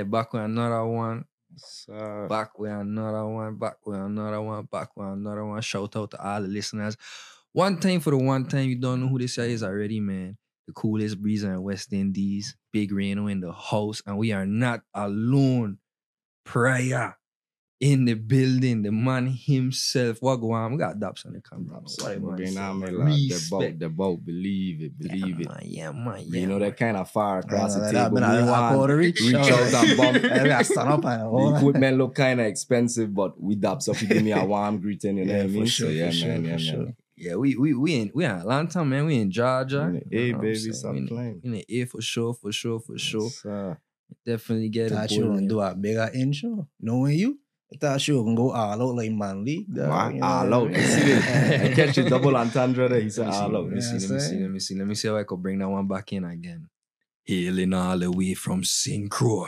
back with another one. So, Back with another one. Back with another one. Back with another one. Shout out to all the listeners. One time for the one time. You don't know who this guy is already, man. The coolest breezer in West Indies. Big Reno in the house. And we are not alone. Prior in the building. The man himself. What go on? We got Daps on the camera. the boat. Believe it. Yeah, man. You know that kind of far across the I've table. been out to reach out and bump. I got stand up and The equipment look kind of expensive, but we Daps up. You give me a warm greeting, you know what I mean? Sure, man. Yeah, we in Atlanta, man. We in Georgia. Hey, You know what I'm baby, saying? stop playing. We in the A for sure. Yes, Definitely get thought it. you gonna do a bigger intro, knowing you. I thought you were gonna go all out like Manly. All out. I catch you double entendre there. He said all out. Let me see how I could bring that one back in again. Hailing all the way from St. Croix.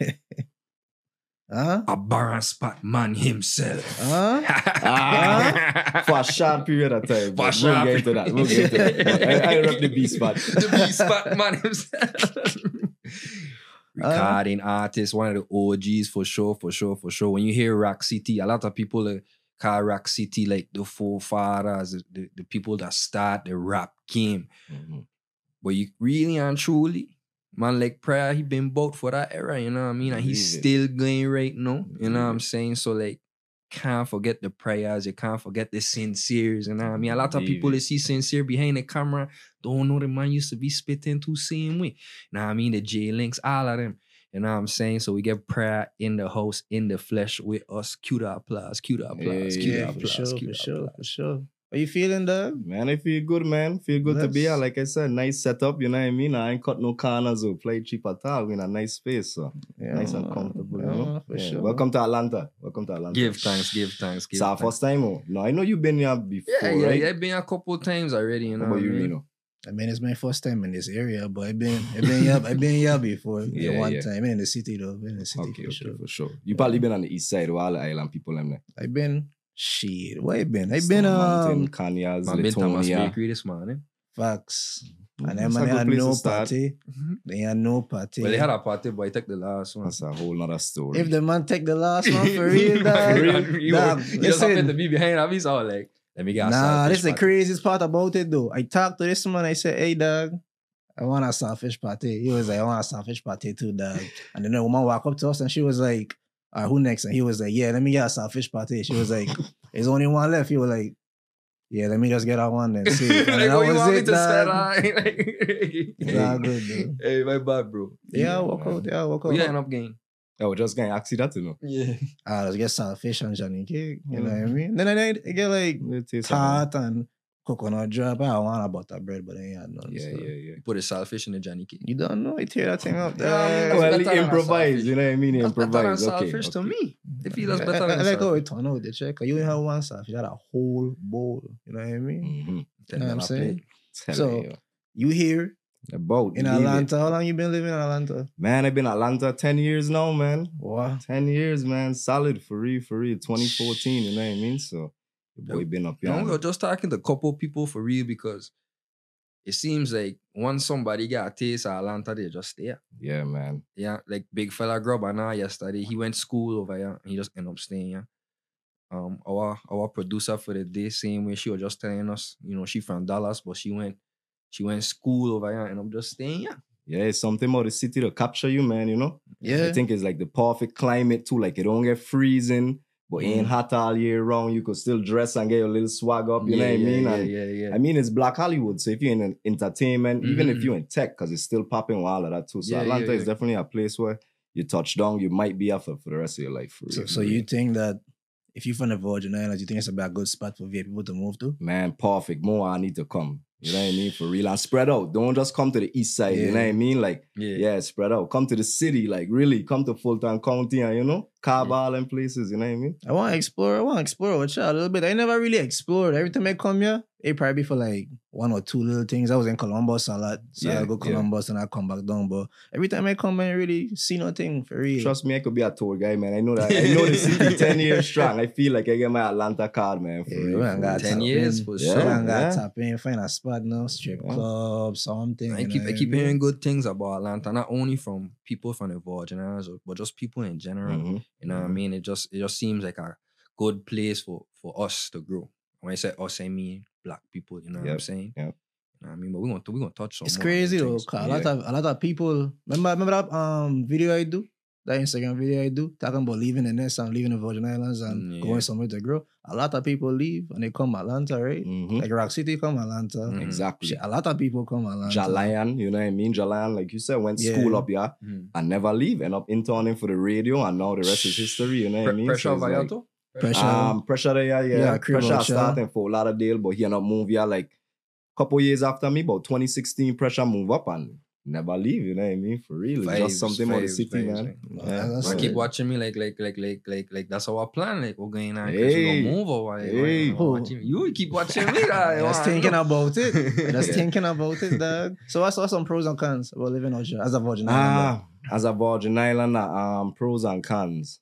A barren spot man himself. For a short period of time. For a We'll short get into that. We'll get into that. I rep the B spot. The B spot man himself. Recording artist, one of the OGs for sure. When you hear Rock City, a lot of people call Rock City like the forefathers, the people that start the rap game. Mm-hmm. But you really and truly, man like Prior, he been bought for that era, you know what I mean? And he's still going right now, you know what I'm saying? So like, can't forget the Priors, you can't forget the Sinceres, you know what I mean? A lot of people that see Sincere behind the camera don't know the man used to be spitting too same way. You know what I mean? The J-Links, all of them. You know what I'm saying? So we get Prior in the house, in the flesh with us. Cue the applause. For sure. How you feeling, dog? Man, I feel good, man. Feel good to be here. Like I said, nice setup, you know what I mean? I ain't cut no corners or play cheap at all. We in a nice space, so nice and comfortable, you know? For sure. Welcome to Atlanta. Give thanks. It's our first time, oh? No, I know you've been here before, right? Yeah, I've been a couple times already, you know How what about I you, mean? Reno? I mean, it's my first time in this area, but I've been here before. One time. In the city though. For sure. You probably been on the east side of all the island people, them there. I've been where I been? I've Stone been Mountain, Canyas, I've been to Thomas Latonia. Bakery this morning. Facts. And That's then a they good had place no to start. party. They had no party. Well, they had a party, but I took the last one. That's a whole nother story. If the man take the last one for real, dog. You just happen to be behind us, all like, let me get a Nah, saltfish this is the party. craziest part about it though. I talked to this man, I said, hey dog, I want a saltfish party. He was like, I want a saltfish party too, dog. And then the woman walked up to us and she was like, who next? And he was like, yeah, let me get a saltfish party. She was like, there's only one left. He was like, yeah, let me just get that one and see. And Like, that oh, you was want me it, to dog. spell It's all good, though. Hey, my bad, bro. Yeah, walk out. We getting up game. Oh, just going to ask you that, you know? Yeah. Let's get saltfish and Johnny cake. You know what I mean? Then I get like It tastes tart and coconut drop. I want a butter bread, but I ain't had none. Yeah, so. yeah. Put a saltfish in the Johnny cake. You don't know? I tear that thing up. Yeah, Well, better he than a improvise, saltfish. you know what I mean? He That's better than improvise. Okay. saltfish to me. If he does I better than like how saltfish. it turn out, the check. You only have one saltfish, you had a whole bowl. You know what I mean? Mm-hmm. You know what I'm saying? Tell So- you. You here The boat. in believe it. Atlanta. How long you been living in Atlanta? Man, I've been in Atlanta 10 years now, man. What? 10 years, man. Solid, for real. 2014, you know what I mean? So, the boy been up here. No, we were just talking to a couple people for real because it seems like once somebody got a taste of Atlanta, they just there. Yeah, man. Yeah, like big fella Grub and I yesterday, he went school over here and he just ended up staying here. Our producer for the day, same way, she was just telling us, you know, she from Dallas, but she went school over here and I'm just staying here. Yeah, it's something about the city to capture you, man, you know? Yeah. I think it's like the perfect climate too. Like, it don't get freezing, but it ain't hot all year round. You could still dress and get your little swag up, you know what I mean? And Yeah. I mean, it's Black Hollywood. So if you're in entertainment, even if you're in tech, because it's still popping with all of that too. So Yeah, Atlanta yeah. is definitely a place where you touch down, you might be after for the rest of your life. For real, So for you real. think that if you're from the Virgin Islands, you think it's a good spot for VA people to move to? Man, perfect. More I need to come. You know what I mean? For real. And spread out. Don't just come to the east side. You know what I mean? Like, yeah, spread out. Come to the city. Like, really, come to Fulton County and, you know, Carball and places, you know what I mean? I want to explore with y'all a little bit. I never really explored. Every time I come here, it probably for like one or two little things. I was in Columbus a lot, so I go Columbus and I come back down. But every time I come, I really see nothing for real. Trust me, I could be a tour guy, man. I know that. I know the city 10 years strong. I feel like I get my Atlanta card, man. For real. 10 years for sure. I got tap in, find a spot now, strip club, something. I keep hearing good things about Atlanta, not only from people from the Virgin Islands, but just people in general. Mm-hmm. You know what I mean? It just seems like a good place for us to grow. When I say us, I mean black people. You know what I'm saying? Yep. You know what I mean? But we're gonna touch on. It's crazy though. A lot of people. Remember that video I do, that Instagram video I do, talking about leaving the nest and leaving the Virgin Islands and going somewhere to grow. A lot of people leave and they come Atlanta, right? Mm-hmm. Like Rock City come Atlanta. Mm-hmm. Exactly. A lot of people come Atlanta. Jalayan, you know what I mean? Jalayan, like you said, went school up here and never leave. End up interning for the radio, and now the rest is history. You know what I mean? Pressure Vallarta? Pressure there, yeah. Pressure starting for Lauderdale, but he ended up moving here like a couple years after me, about 2016. Pressure move up and never leave. You know what I mean? For real, it's just something about the city, man. I keep watching me like that's our plan. Like we're going on, we gonna move or you keep watching me. Just thinking about it. Just thinking about it, dog. So what's some pros and cons about living out here as a Virgin Islander? As a Virgin Islander, pros and cons.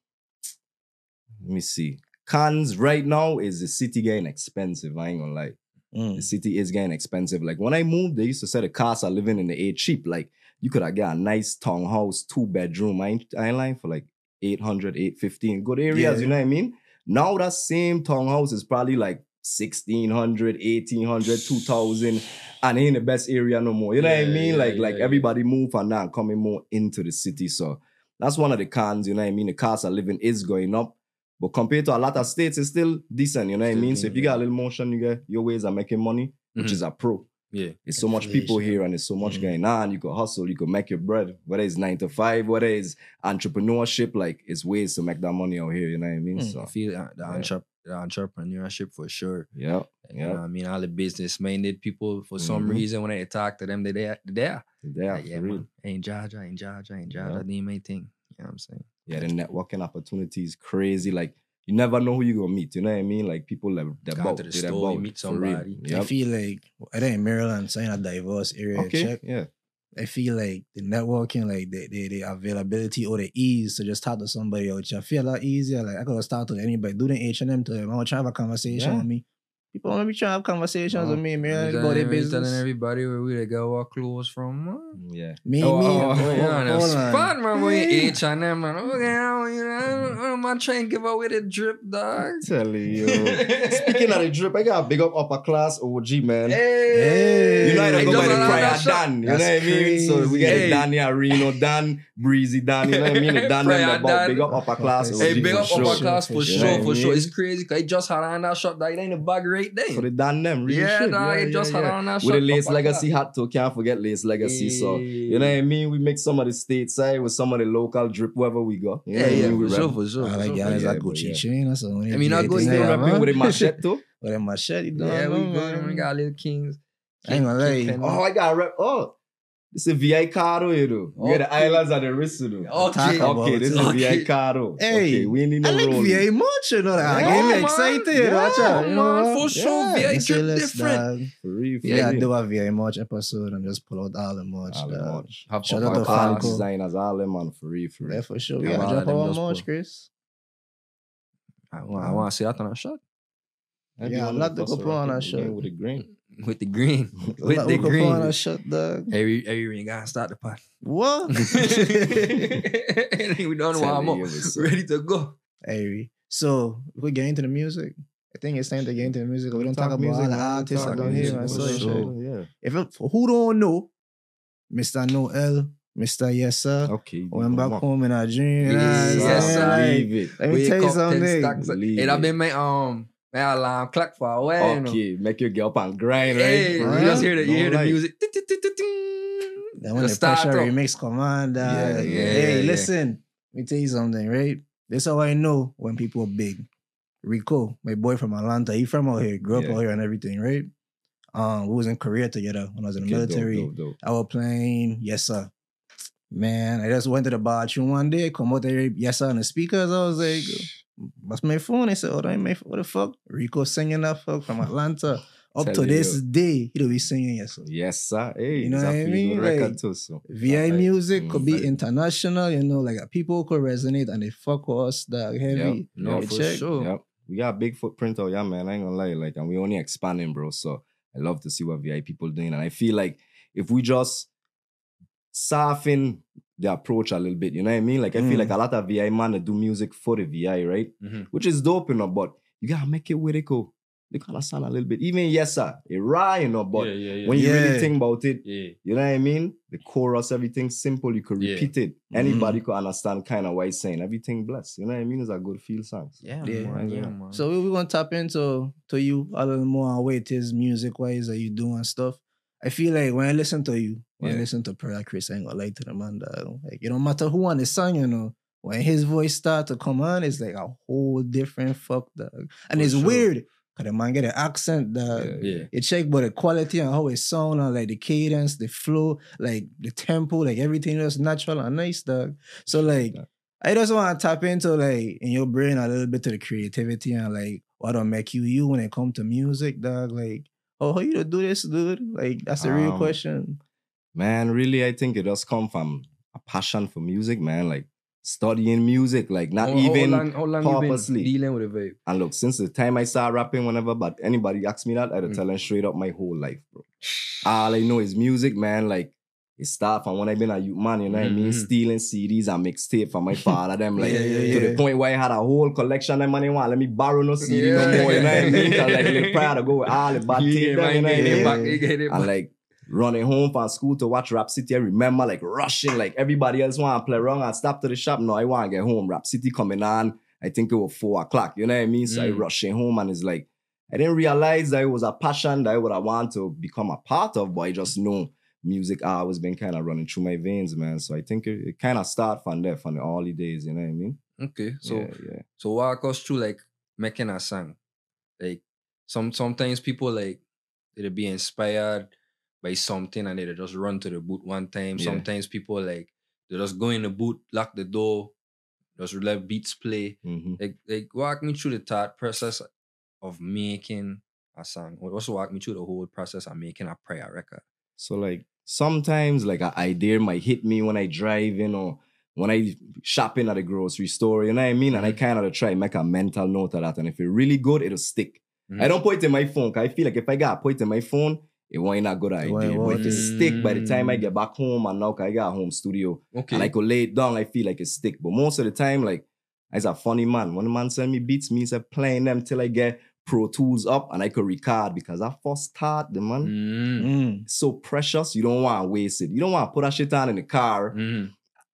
Let me see. Cons right now is the city getting expensive. I ain't gonna lie. The city is getting expensive. Like when I moved, they used to say the costs are living in the A cheap. Like you could have got a nice townhouse, 2-bedroom. I ain't lying, for like 800, 850 in good areas. You know what I mean? Now that same townhouse is probably like 1,600, 1,800, 2,000, and ain't the best area no more. You know what I mean? Like everybody move and now coming more into the city. So that's one of the cons. You know what I mean? The cost of living is going up. But compared to a lot of states, it's still decent, you know what I mean? So if you got a little motion, you get your ways of making money, which is a pro. Yeah. It's so much people here and there's so much going on. You could hustle, you could make your bread, whether it's 9 to 5, whether it's entrepreneurship, like it's ways to make that money out here, you know what I mean? So I feel the entrepreneurship for sure. Yeah. You know what I mean? All the business-minded people, for some reason, when I talk to them, they're there. Yeah, man. Ain't Georgia, they my thing. You know what I'm saying? Yeah, the networking opportunity is crazy. Like, you never know who you're going to meet. You know what I mean? Like, people, they're about to the store, you meet somebody. I feel like, I think in Maryland, so in a diverse area. Okay, yeah. I feel like the networking, like the availability or the ease to just talk to somebody out here, I feel a lot easier. Like, I could just talk to anybody, do the H&M to them. I want to have a conversation with me. People want to be trying to have conversations with me, man. About their business. Telling everybody where we got our clothes from, man. Yeah. It's fun, man. We H&M, man. I'm trying to give away the drip, dog. Tell you. Speaking of the drip, I got a big up upper class OG, man. Hey. You know, I don't go by the Praia Dan. You know what I mean? So we get the Dan here, Reno Dan, Breezy Dan. You know what I mean? The Dan them about big up upper class OG. Hey, big up upper class for sure. It's crazy. Because I just had on that shot that ain't a bag right there. So they done them, really shit. Dog, it just had on that with the Lace Legacy hat too, can't forget Lace Legacy. So, you know what I mean? We make some of the stateside with some of the local drip wherever we go. You know for sure. I like y'all that Gucci chain. That's the only I mean, I go still rapping with a machete too. With a machete, dog. Yeah, we got Little Kings. I ain't gonna lie. Oh, I got rap. Oh. This is a VI caro, you know. We got the islands at the wrist, you know. Okay, this is a VI caro. Hey, okay, we need no rolling. I like VI much, you know. I get excited. Watch out, man. For sure, VI drip different. Yeah, I do a VI much episode and just pull out all the much. Shout out to Falco designers, all them, man, for real. Yeah, for sure. Yeah, drop our much, Chris. I want to see that on a shot. Yeah, I'd love to go put on a shot. With the green. With the green. With the green. On a shot, dog. Every ring gotta start the pot. What? We don't want more. Ready to go. Hey, so we get into the music. I think it's time to get into the music. We don't talk about all the artists around here. Yeah. Who don't know, Mr. Noel, Mr. Yes Sir. Okay. Went back home in a dream. Yes, sir. Leave it. Let me tell you something. It have been my alarm clock for a while. Okay, make you get up and grind, right? Hey, you just hear the music. Then when the pressure remix command, hey, listen, let me tell you something, right? This is how I know when people are big. Rico, my boy from Atlanta, he from out here, grew up out here and everything, right? We was in Korea together when I was in the military. Dope. I was playing Yes Sir. Man, I just went to the bathroom one day, come out there, yes, on the speakers. I was like, what's my phone? I said, oh, that ain't my phone. What the fuck? Rico singing that fuck from Atlanta. Up Tell to you, this yo. day, he'll be singing, yes, sir. Yes, sir. Hey, You know it's a what I feel mean? good record Like, too, so. VI music could be Like- international, you know, like people could resonate and they fuck with us, dog, heavy. No, You for check? sure. Yep. We got a big footprint out, yeah, man. I ain't gonna lie. Like, and we only expanding, bro. So I love to see what VI people doing. And I feel like if we just soften the approach a little bit, you know what I mean? Like, I feel like a lot of VI man that do music for the VI, right? Mhm. Which is dope, you know, but you gotta make it where they go. They kind of sound a little bit. Even yes, sir, it raw, you know, but yeah. when you really Yeah. think about it, Yeah. you know what I mean? The chorus, everything simple, you could Yeah. repeat it. Anybody could understand kind of what he's saying. Everything blessed. You know what I mean? It's a good feel song. Yeah, Yeah. man. Yeah, Yeah. man. So we're gonna tap into you a little more on what it is music wise that you do and stuff. I feel like when I listen to you, when I Yeah. listen to Prayer Chris, I ain't gonna lie to the man that like it don't matter who on the song, you know. When his voice start to come on, it's like a whole different fuck, dog. And For it's sure. weird. Cause the man get an accent, dog. Yeah. You check but the quality and how it sound and like the cadence, the flow, like the tempo, like everything is natural and nice, dog. So like Yeah. I just want to tap into like in your brain a little bit to the creativity and like what will make you when it come to music, dog. Like, oh, how you do this, dude? Like that's a real question. Man, really, I think it does come from a passion for music, man. Like studying music, like not even how long you purposely. been dealing with the vape? And look, since the time I started rapping, whenever but anybody asks me that, I'd tell them straight up my whole life, bro. All I know is music, man. Like it started from when I been a youth man, you know what I mean? Mhm. Stealing CDs and mixtape from my father, them like Yeah, to the yeah. point where I had a whole collection of money. Want let me borrow no CD Yeah. no more, you know what I mean? 'Cause, like little proud to go with all the bad tape, them, you know what I mean? You get it And back. like running home from school to watch Rap City, I remember like rushing, like everybody else want to play around and stop to the shop. No, I want to get home. Rap City coming on. I think it was 4 o'clock. You know what I mean? So I rushing home and it's like, I didn't realize that it was a passion that I would have wanted to become a part of, but I just know music always been kind of running through my veins, man. So I think it kind of started from there, from the early days, you know what I mean? Okay, so yeah. so walk us through like making a song. Like sometimes people like they'll be inspired by something and they just run to the booth one time. Yeah. Sometimes people like they just go in the booth, lock the door, just let beats play. Mm-hmm. Like walk me through the thought process of making a song. Or also walk me through the whole process of making a prayer record. So like sometimes like an idea might hit me when I drive in or when I shopping at the grocery store, you know what I mean? And I kind of try make a mental note of that. And if it's really good, it'll stick. Mhm. I don't put it in my phone because I feel like if I got put it in my phone, it won't a good idea. won't But if it work. stick by the time I get back home and now 'cause I got a home studio Okay. and I could lay it down, I feel like it stick. But most of the time, like, I's a funny man. When the man send me beats, me say playing them till I get Pro Tools up and I could record because I first start the man. Mm. It's so precious, you don't want to waste it. You don't want to put that shit on in the car. Mhm.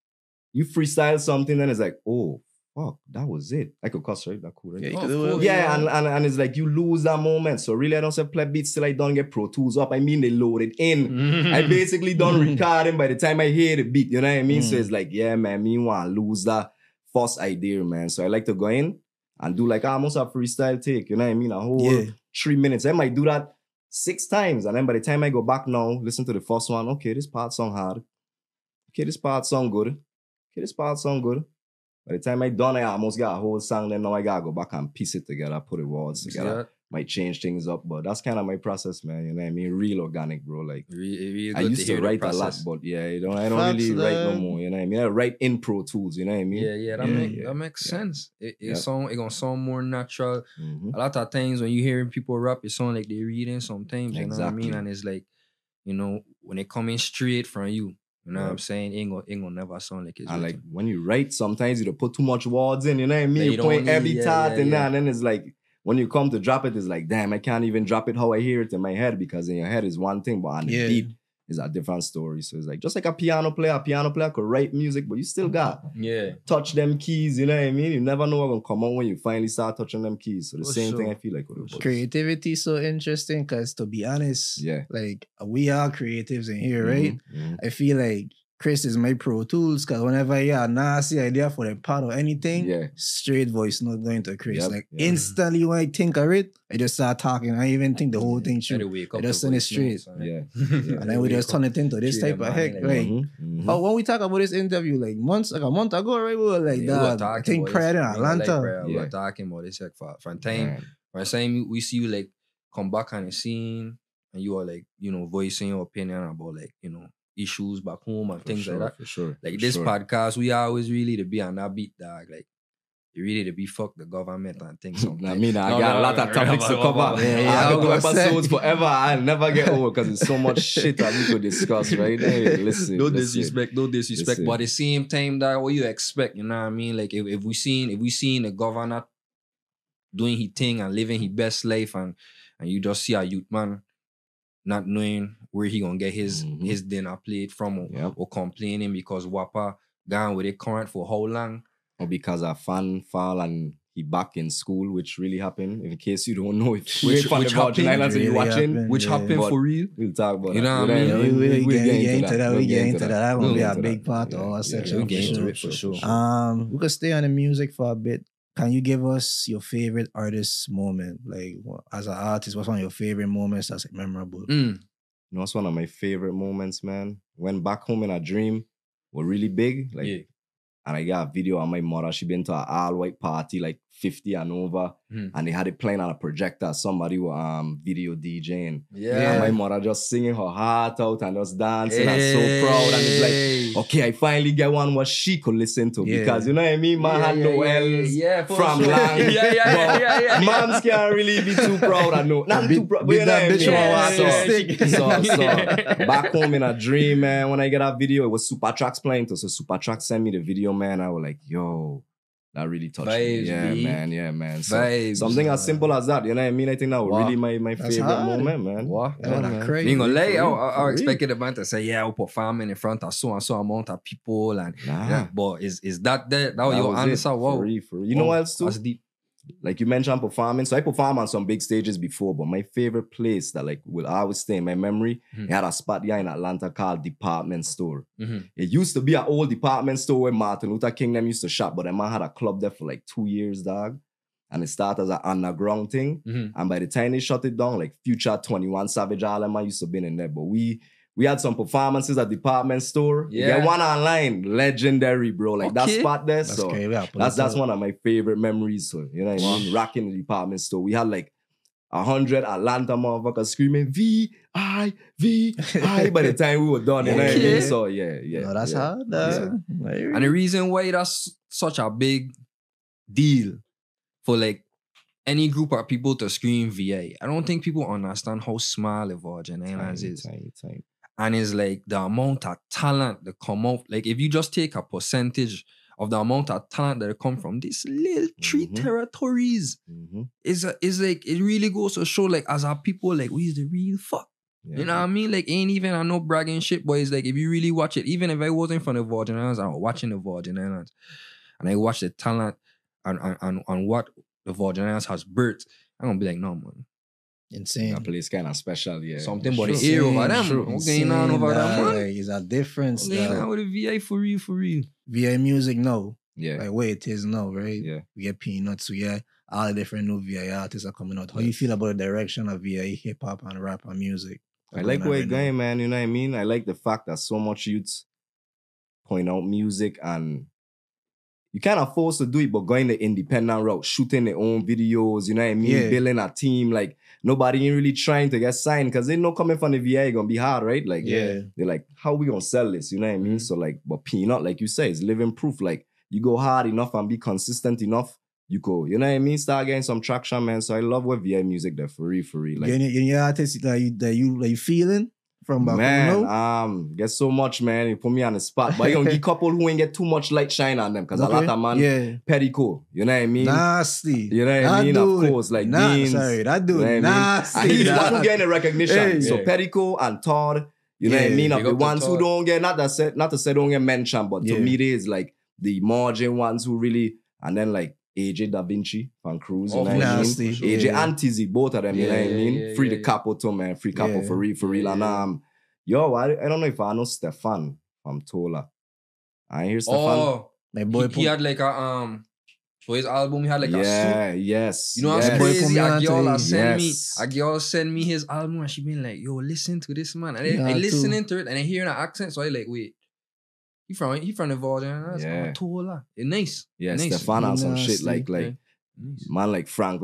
You freestyle something, then it's like, oh, fuck, that was it. I could cuss, right? That cool, right? Yeah, you Oh, can of do it. course. Yeah, and it's like you lose that moment. So really, I don't say play beats till I don't get Pro Tools up. I mean, they load it in. Mhm. I basically done recording by the time I hear the beat. You know what I mean? So it's like, yeah, man, me want to lose that first idea, man. So I like to go in and do like almost a freestyle take. You know what I mean? A whole Yeah. 3 minutes. I might do that 6 times. And then by the time I go back now, listen to the first one. Okay, this part sound hard. Okay, this part sound good. Okay, this part sound good. By the time I done, I almost got a whole song. Then now I gotta go back and piece it together, put the words together. Yeah. Might change things up, but that's kind of my process, man. You know what I mean? Real organic, bro. Like Really I good used to hear the write a lot, process. but yeah, I don't Facts, really write no dog. more. You know what I mean? I write in Pro Tools. You know what I mean? Yeah, that Yeah. makes Yeah. sense. It Yeah. gonna sound more natural. Mhm. A lot of times when you hearing people rap, it sound like they reading sometimes, you know what I mean? Exactly. And it's like, you know, when it coming straight from you, you know what I'm Right. saying? Ain't gonna never sound like it's And like written. when you write, sometimes you don't put too much words in. You know what I mean? Yeah, you you don't point need- every yeah, thought yeah, in there, yeah. and then it's like when you come to drop it, it's like, damn, I can't even drop it how I hear it in my head because in your head is one thing, but on the Yeah. beat is a different story. So it's like just like a piano player could write music, but you still got Yeah. touch them keys, you know what I mean? You never know what's gonna come out when you finally start touching them keys. So the For same sure. thing I feel like with the books. Creativity is so interesting because to be honest, Yeah. like we are creatives in here, right? Mhm. I feel like Chris is my Pro Tools because whenever I have a nasty idea for a part or anything, Yeah. straight voice not going to Chris. Yep, Like yep. instantly when I think of it, I just start talking. I even think the whole thing Try to through. wake I up just the send it voice straight. notes, right? Yeah. And then we just turn it into this Treat type them of mind heck. like Like Mhm. Mhm. But when we talk about this interview, like a month ago, right? We were like, we were dog, I talking think about Prayer in this. We were like, Atlanta. Prayer, we were talking about this like for time. From time we see you like come back on the scene and you are like, you know, voicing your opinion about like, you know, issues back home and things like that. For sure. Like this podcast, we always really to be on that beat, dog. Like you really to be fuck the government and things. Sometimes. I mean, I got a lot of topics to cover. I could do episodes forever. I'll never get over because there's so much shit that we could discuss, right? Hey, listen. No disrespect. But at the same time, dog, what you expect, you know what I mean? Like if we seen the governor doing his thing and living his best life and you just see a youth man not knowing where he gonna get his dinner plate from or complaining because Wapa gone with it current for how long? Or because a fan fall and he back in school, which really happened. In case you don't know, if which Virgin Islands really you watching, which happened for real. We'll talk about you that. know what I mean? We get into that. We get into that. That's gonna be a big part of our section. We get into it for sure. We could stay on the music for a bit. Can you give us your favorite artist moment? Like as an artist, what's one of your favorite moments that's like, memorable? You know, it's one of my favorite moments, man. When Back Home in a Dream were really big, like, and I got a video of my mother. She been to an all-white party, like 50 and over, and they had it playing on a projector. Somebody was video DJing. And my mother just singing her heart out and just dancing and so proud. And it's like, okay, I finally get one what she could listen to because, you know what I mean? Man had no L's from Lang. Moms can't really be too proud. I know. Not too proud, but you know what I mean? So, Back Home in a Dream, man. When I get that video, it was Supertrax playing too. So Supertrax sent me the video, man. I was like, yo, that really touched me. Yeah, man. So, something as simple as that, you know what I mean? I think that was really my favorite moment, man. Wow. Crazy. You gonna lay I expected the band to say, yeah, we're performing in front of so and so amount of people and but is that that was your answer? Wow. For real. You know what else too? That's deep. Like you mentioned performing. So I performed on some big stages before, but my favorite place that like will always stay in my memory, it had a spot here in Atlanta called Department Store. It used to be an old department store where Martin Luther King them used to shop, but the man had a club there for like 2 years, dog. And it started as an underground thing. And by the time they shut it down, like Future, 21 Savage, all them used to be in there. But we had some performances at Department Store. Yeah, one online, legendary, bro. Like that spot there. That's so great. that's one of my favorite memories. So you know what I mean? Rocking the Department Store. We had like 100 Atlanta motherfuckers screaming V-I-V-I by the time we were done. You know what I mean? So yeah. No, that's hard. And the reason why that's such a big deal for like any group of people to scream VA, I don't think people understand how small the Virgin Islands is. Tiny. And it's like the amount of talent that come out. Like if you just take a percentage of the amount of talent that come from these little 3 territories, it's like it really goes to show like as our people like we is the real fuck. You know what I mean? Like ain't even I know bragging shit, but it's like if you really watch it, even if I wasn't from the Virgin Islands, I was watching the Virgin Islands, and I watch the talent and what the Virgin Islands has birthed, I'm gonna be like, no man. Insane. That place kind of special, Something but the air over them. What's going on over them, man? Like, it's a difference. What's going on with the VA for real? VA music, no. Yeah. Like where it is now, right? Yeah. We get Peanuts, we get all the different new VA artists are coming out. How you feel about the direction of VA hip-hop and rap and music? I like where it's going, man. You know what I mean? I like the fact that so much youths point out music and you kind of forced to do it, but going the independent route, shooting their own videos, you know what I mean? Building a team, like nobody ain't really trying to get signed because they know coming from the VA gonna be hard, right? Like, they're like, how we gonna sell this? You know what I mean? So like, but Peanut, like you say, is living proof. Like you go hard enough and be consistent enough, you go, you know what I mean? Start getting some traction, man. So I love what VA music there for real. Like, any artists that you feeling? From back man, get so much, man. You put me on the spot. But you gonna get couple who ain't get too much light shine on them. Because a lot of man, Perico, you know what I mean? Nasty. You know what I mean? Of course, like Beans. Sorry, that dude, you know nasty. And he's one who getting the recognition. So Perico and Todd, you know what I mean? Of the ones who don't get, not to say don't get mentioned, but to me, they is like the margin ones who really, and then like AJ Da Vinci from Cruz, you know what I mean? AJ and Tizzy, both of them, you know what I mean? Free the capo too, man. Free capo for real. And I don't know if I know Stefan from Tola. I hear Stefan. Oh, my boy, he had like a for his album, he had like a suit. Yes. You know what's crazy? A girl send me his album and she been like, yo, listen to this man. And I listening to it and I hear an accent, so I like, wait. He from the Virgin. Yeah. It's nice. Yeah, nice. Stefan has some shit like Nice. man like Frank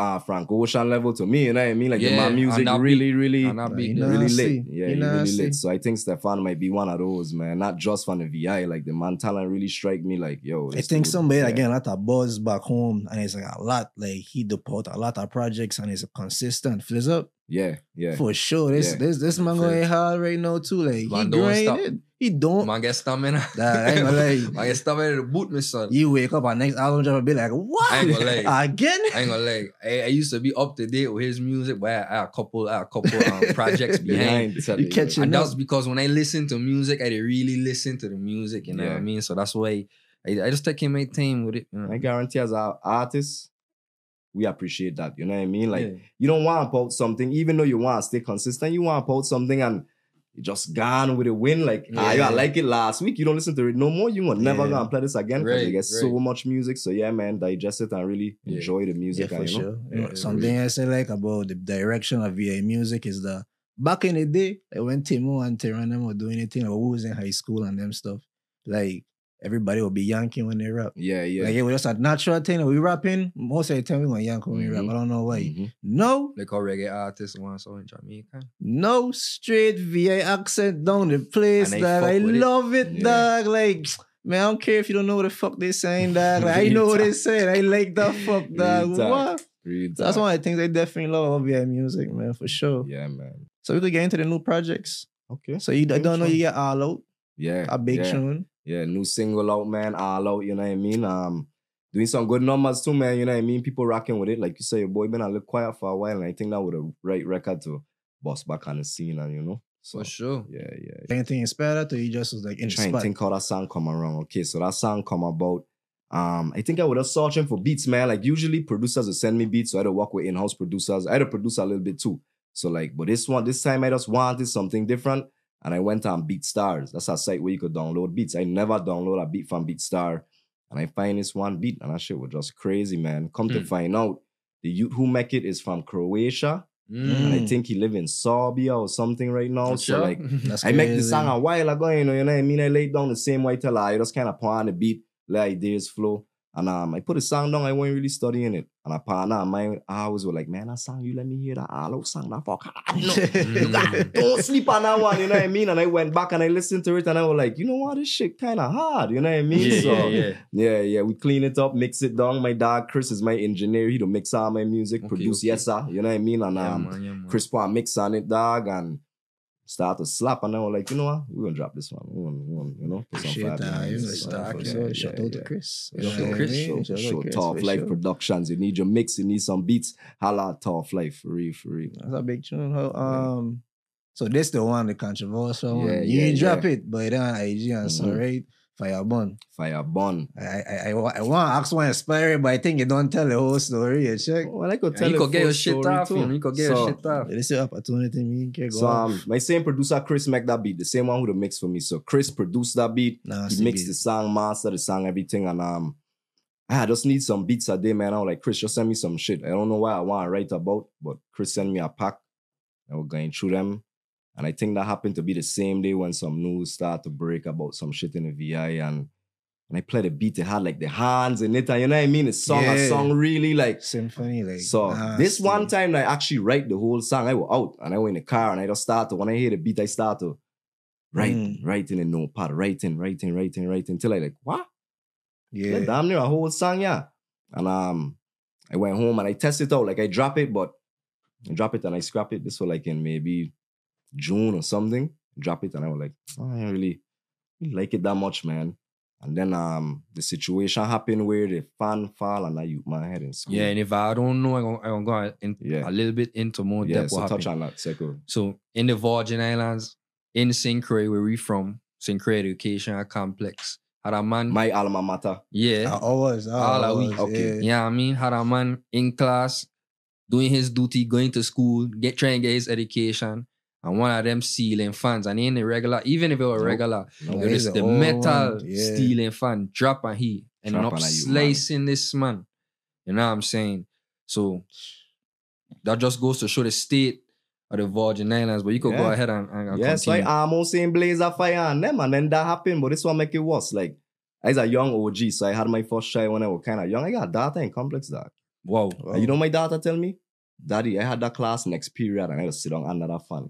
Ocean level to me, you know what I mean? Like the Yeah, man music and that really He really nasty. lit. Yeah, He he really nasty. lit. So I think Stefan might be one of those, man. Not just from the VI. Like the man talent really strike me like, yo. I this think dude, somebody yeah. again a lot of buzz back home, and it's like a lot. Like he deport a lot of projects, and it's consistent. Fliz up Yeah. for sure. This man Fair. going hard right now too. Like Man he don't stop. grinded. He don't. Man get stamina. Nah, I ain't gonna lie. Man get stamina to boot me, son. You wake up and next album drop and be like, what? I ain't gonna lie. Again? I ain't gonna lie. I used to be up to date with his music, but I had a couple projects behind. You catch it And now. that's because when I listen to music, I really listen to the music, you know what I mean? So that's why I just taking my time with it. You know? I guarantee as an artist, we appreciate that. You know what I mean? Like Yeah. you don't want to put out something, even though you want to stay consistent, you want to put out something and you just gone with a win. Like, Yeah. you like it last week, you don't listen to it no more, you will never gonna play this again because Right, you get so right. much music. So yeah, man, digest it and really Yeah. enjoy the music. Yeah, for and, you know? sure. Yeah, Something I say like about the direction of VA music is that back in the day, like when Timo and Tyrannem were doing anything, or who was in high school and them stuff, like everybody would be yanking when they rap. Yeah. Like it was just a natural thing. Like, we rapping, most of the time we gonna yank when we rap. Mhm. I don't know why. Mhm. No, Like how reggae artists want so in Jamaica. no straight VA accent down the place, And they dog. I fuck with it. love it, Yeah. dog. Like, man, I don't care if you don't know what the fuck they saying, dog. Like, I know what they saying. I like that fuck, dog. Real talk. What? Real That's talk. one of the things I definitely love about VI music, man, for sure. Yeah, man. So we could get into the new projects. Okay. So I don't know, you get All Out, Yeah. a big yeah. tune. Yeah, new single out, man. All out, you know what I mean? Doing some good numbers too, man. You know what I mean? People rocking with it. Like you say, your boy been a little quiet for a while, and I think that would a right record to bust back on the scene, and you know. So For sure. yeah. Anything inspired that, or you just was like in the Trying to spot? think how that song come around. Okay, so that song come about. I think I would have searching for beats, man. Like usually producers will send me beats, so I had to work with in-house producers. I had to produce a little bit too. So like, but this time I just wanted something different. And I went on BeatStars. That's a site where you could download beats. I never download a beat from BeatStar. And I find this one beat, and that shit was just crazy, man. Come to find out, the youth who make it is from Croatia. And I think he live in Serbia or something right now. So like, That's I make the crazy. song a while ago, you know what I mean? I laid down the same way till I just kind of put on the beat, let ideas flow. And I put the song down, I wasn't really studying it. And I partner of mine, I always was like, man, that song, you let me hear that All Out song, that fuck hard. No, don't sleep on that one, you know what I mean? And I went back and I listened to it and I was like, you know what, this shit kind of hard, you know what I mean? Yeah, we clean it up, mix it down. My dad, Chris, is my engineer. He do mix all my music, produce Yes Sir, you know what I mean? And man. Chris put a mix on it, dog, and start to slap. And I was like, you know what, we're going to drop this one. We're going to, you know, put some Appreciate fire that. behind You know, it. so shout out to Chris. You know Shout what I Chris, mean? Show Shout out Chris, Tough for Life sure. Productions. You need your mix, you need some beats. Holla Tough Life, for real. That's a big tune. So this the one, the controversial one. Yeah, You yeah, didn't drop it, but it on IG and so Mhm. right. Firebun. Fire Bun. I want to ask one inspired, but I think you don't tell the whole story. You check. Well, I could Yeah, tell you a could get full your shit story off, too. you know. You could get your So- shit off. This is an opportunity. Me can go. So my same producer Chris make that beat, the same one who the mix for me. So Chris produced that beat. Nah, He see mixed beat. the song, mastered the song, everything, and I just need some beats a day, man. I was like, Chris, just send me some shit. I don't know what I want to write about, but Chris sent me a pack. I was going through them. And I think that happened to be the same day when some news started to break about some shit in the VI. And I played the beat, it had like the hands in it. And you know what I mean? It's a song really like. Symphony, like So this one time I actually write the whole song. I was out and I went in the car and I just started, when I hear the beat, I start to write in a notepad, writing till I like, what? yeah, Like, damn near a whole song, yeah. And I went home and I test it out. Like I drop it, but I drop it and I scrap it. This was like in maybe June or something. Drop it and I was like, oh, I don't really like it that much, man. And then the situation happened where the fan fall and I used my head in school. Yeah, and if I don't know, I'm going to go Yeah. a little bit into more Yeah, depth so what touch happened. on that, Seko. So in the Virgin Islands, in St. Croix, where we from, St. Croix Educational Complex, had a man, My alma mater. yeah, always, all a week. Okay. yeah, I mean, had a man in class, doing his duty, going to school, trying to get his education, and one of them stealing fans, and he ain't a regular, even if it were Nope. regular, Nope. it was He's the the old metal one, yeah. stealing fan, drop and he ended Drop up and a you, slicing this man. You know what I'm saying? So that just goes to show the state of the Virgin Islands, but you could go ahead and yeah, so I continue. almost saying Blazer Fire on them, and then that happened, but this one make it worse. Like, I was a young OG, so I had my first child when I was kind of young. I got daughter in complex, dog. Wow. And you know my daughter tell me? Daddy, I had that class next period, and I was sit down under that fan.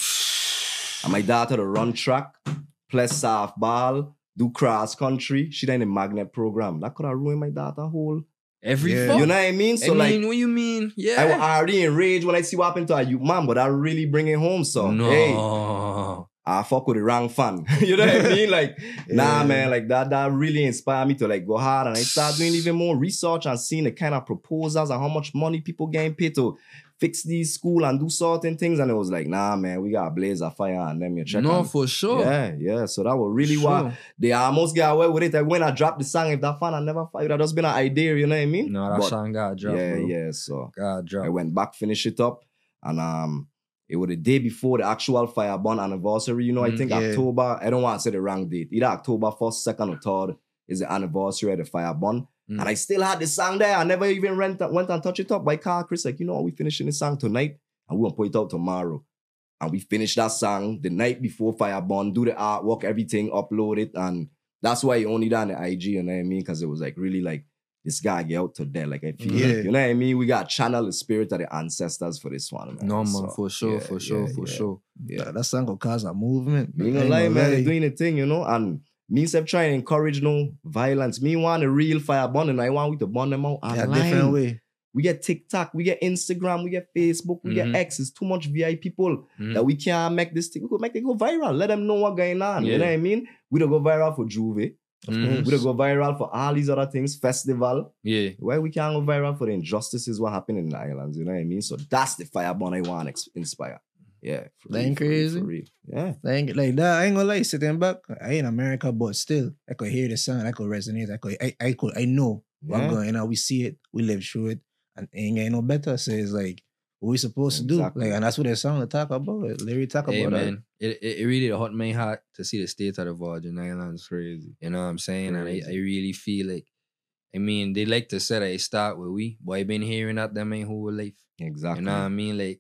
And my daughter to run track, play softball, do cross country. She done in the magnet program. That could have ruined my daughter whole. Every Yeah. fuck. You know what I mean? So what you mean? Yeah. I was already enraged when I see what happened to a youth man, but I really bring it home. So, hey, I fuck with the wrong fan. You know what I mean? Like, nah, man, like that really inspired me to like go hard. And I started doing even more research and seeing the kind of proposals and how much money people getting paid to fix these school and do certain things. And it was like, nah, man, we got Blazer Fire and them. You check No, on. for sure. Yeah. So that was really what they almost get away with it. Like when I dropped the song, if that fan had never fired, that just been an idea, you know what I mean? No, that song got dropped, bro. Yeah. So got dropped. I went back, finish it up, and it was the day before the actual Fireburn anniversary. You know, I think October, I don't want to say the wrong date. Either October 1st, 2nd, or 3rd is the anniversary of the Fireburn. And I still had the song there. I never even went and touched it up. But I called Chris like, you know, we finishing the song tonight and we're going to put it out tomorrow. And we finished that song the night before Fireburn, do the artwork, everything, upload it. And that's why you only done the IG, you know what I mean? Because it was like really like, this guy get out to there. Like I feel like, you know what I mean? We got channel the spirit of the ancestors for this one, man. No, man, for sure. Yeah, that song will cause a movement. Me gonna lie, man, they're doing the thing, you know, and me self trying to encourage no violence. Me want a real Fireburn, and I want we to burn them out online. Different way. We get TikTok, we get Instagram, we get Facebook, we get X. It's too much VIP people that we can't make this thing. We could make it go viral. Let them know what's going on. You know what I mean? We don't go viral for Juve. We don't go viral for all these other things, festival. Yeah. Why we can't go viral for the injustices what happened in the islands, you know what I mean? So that's the Fireburn I want to inspire. Yeah. That ain't crazy. For real. Yeah. Like that, I ain't gonna lie, sitting back, I in America, but still, I could hear the sound, I could resonate, I know what's going on. We see it, we live through it, and ain't getting no better. So it's like, what we supposed to do? Like, and that's what the song to talk about. Larry talk about man. It really hurt my heart to see the state of the Virgin Islands. Crazy. You know what I'm saying? Crazy. And I really feel like, I mean, they like to say that it start with we, but I've been hearing that them ain't whole life. Exactly. You know what I mean? Like,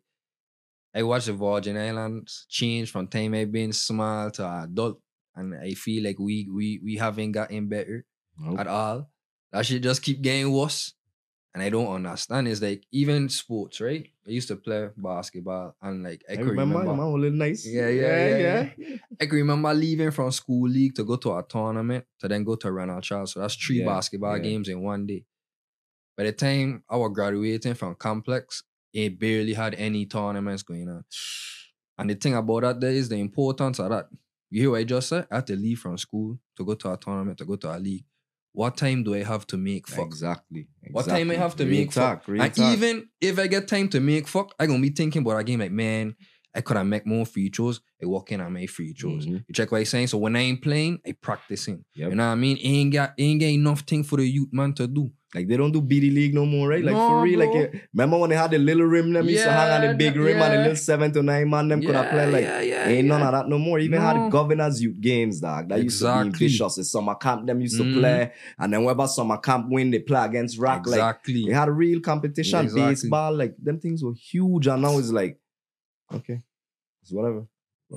I watch the Virgin Islands change from time I've been small to adult, and I feel like we haven't gotten better at all. That shit just keep getting worse. And I don't understand. It's like, even sports, right? I used to play basketball, and like I could remember. Man, a little nice. Yeah. I can remember leaving from school league to go to a tournament to then go to Ronald Charles. So that's 3 basketball games in one day. By the time I was graduating from complex, it barely had any tournaments going on. And the thing about that there is the importance of that. You hear what I just said? I had to leave from school to go to a tournament, to go to a league. What time do I have to make fuck? Exactly. What time I have to make fuck? And even if I get time to make fuck, I gonna be thinking about a game like, man, I could have make more free throws. I walk in and make free throws. You check what I'm saying? So when I ain't playing, I practicing. You know what I mean? Ain't got enough thing for the youth man to do. Like they don't do BD League no more, right? Like for real, bro. Like remember when they had the little rim, them used to hang on the big rim and the little 7 to 9 man, them could have played like ain't none of that no more. Even had governors youth games, dog. That used to be vicious. The summer camp them used to play, and then whenever summer camp win, they play against Rock. Like they had a real competition, baseball, like them things were huge, and now it's like, okay, it's whatever.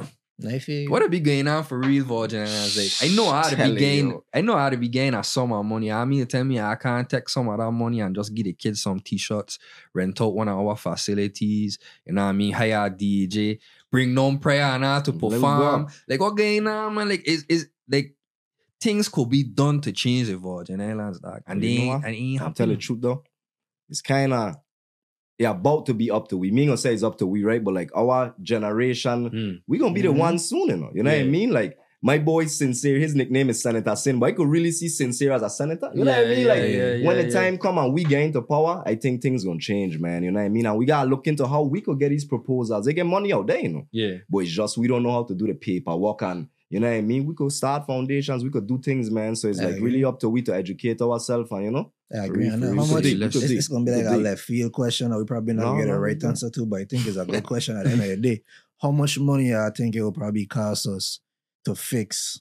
What it be going on for real Virgin Islands? Like, I know how to be getting some of money. I mean, tell me I can't take some of that money and just give the kids some t-shirts, rent out one of our facilities, you know what I mean? Hire a DJ, bring non prayer and all to perform. Like, what going on, man? Like, is like things could be done to change the Virgin Islands, dog. And they ain't happening. I'll tell the truth though. It's kind of about to be up to we. Me gonna say it's up to we, right? But like our generation, we gonna be the one soon, you know? You know what I mean? Like my boy Sincere, his nickname is Senator Sin, but I could really see Sincere as a senator. You know what I mean? Like when the time come and we get into power, I think things gonna change, man. You know what I mean? And we gotta look into how we could get these proposals. They get money out there, you know? Yeah. But it's just we don't know how to do the paperwork, and you know what I mean? We could start foundations, we could do things, man. So it's like really up to we to educate ourselves, and you know? I agree on that. How much? It's going to be like a left field question, or we probably not get a right answer to, but I think it's a good question at the end of the day. How much money I think it will probably cost us to fix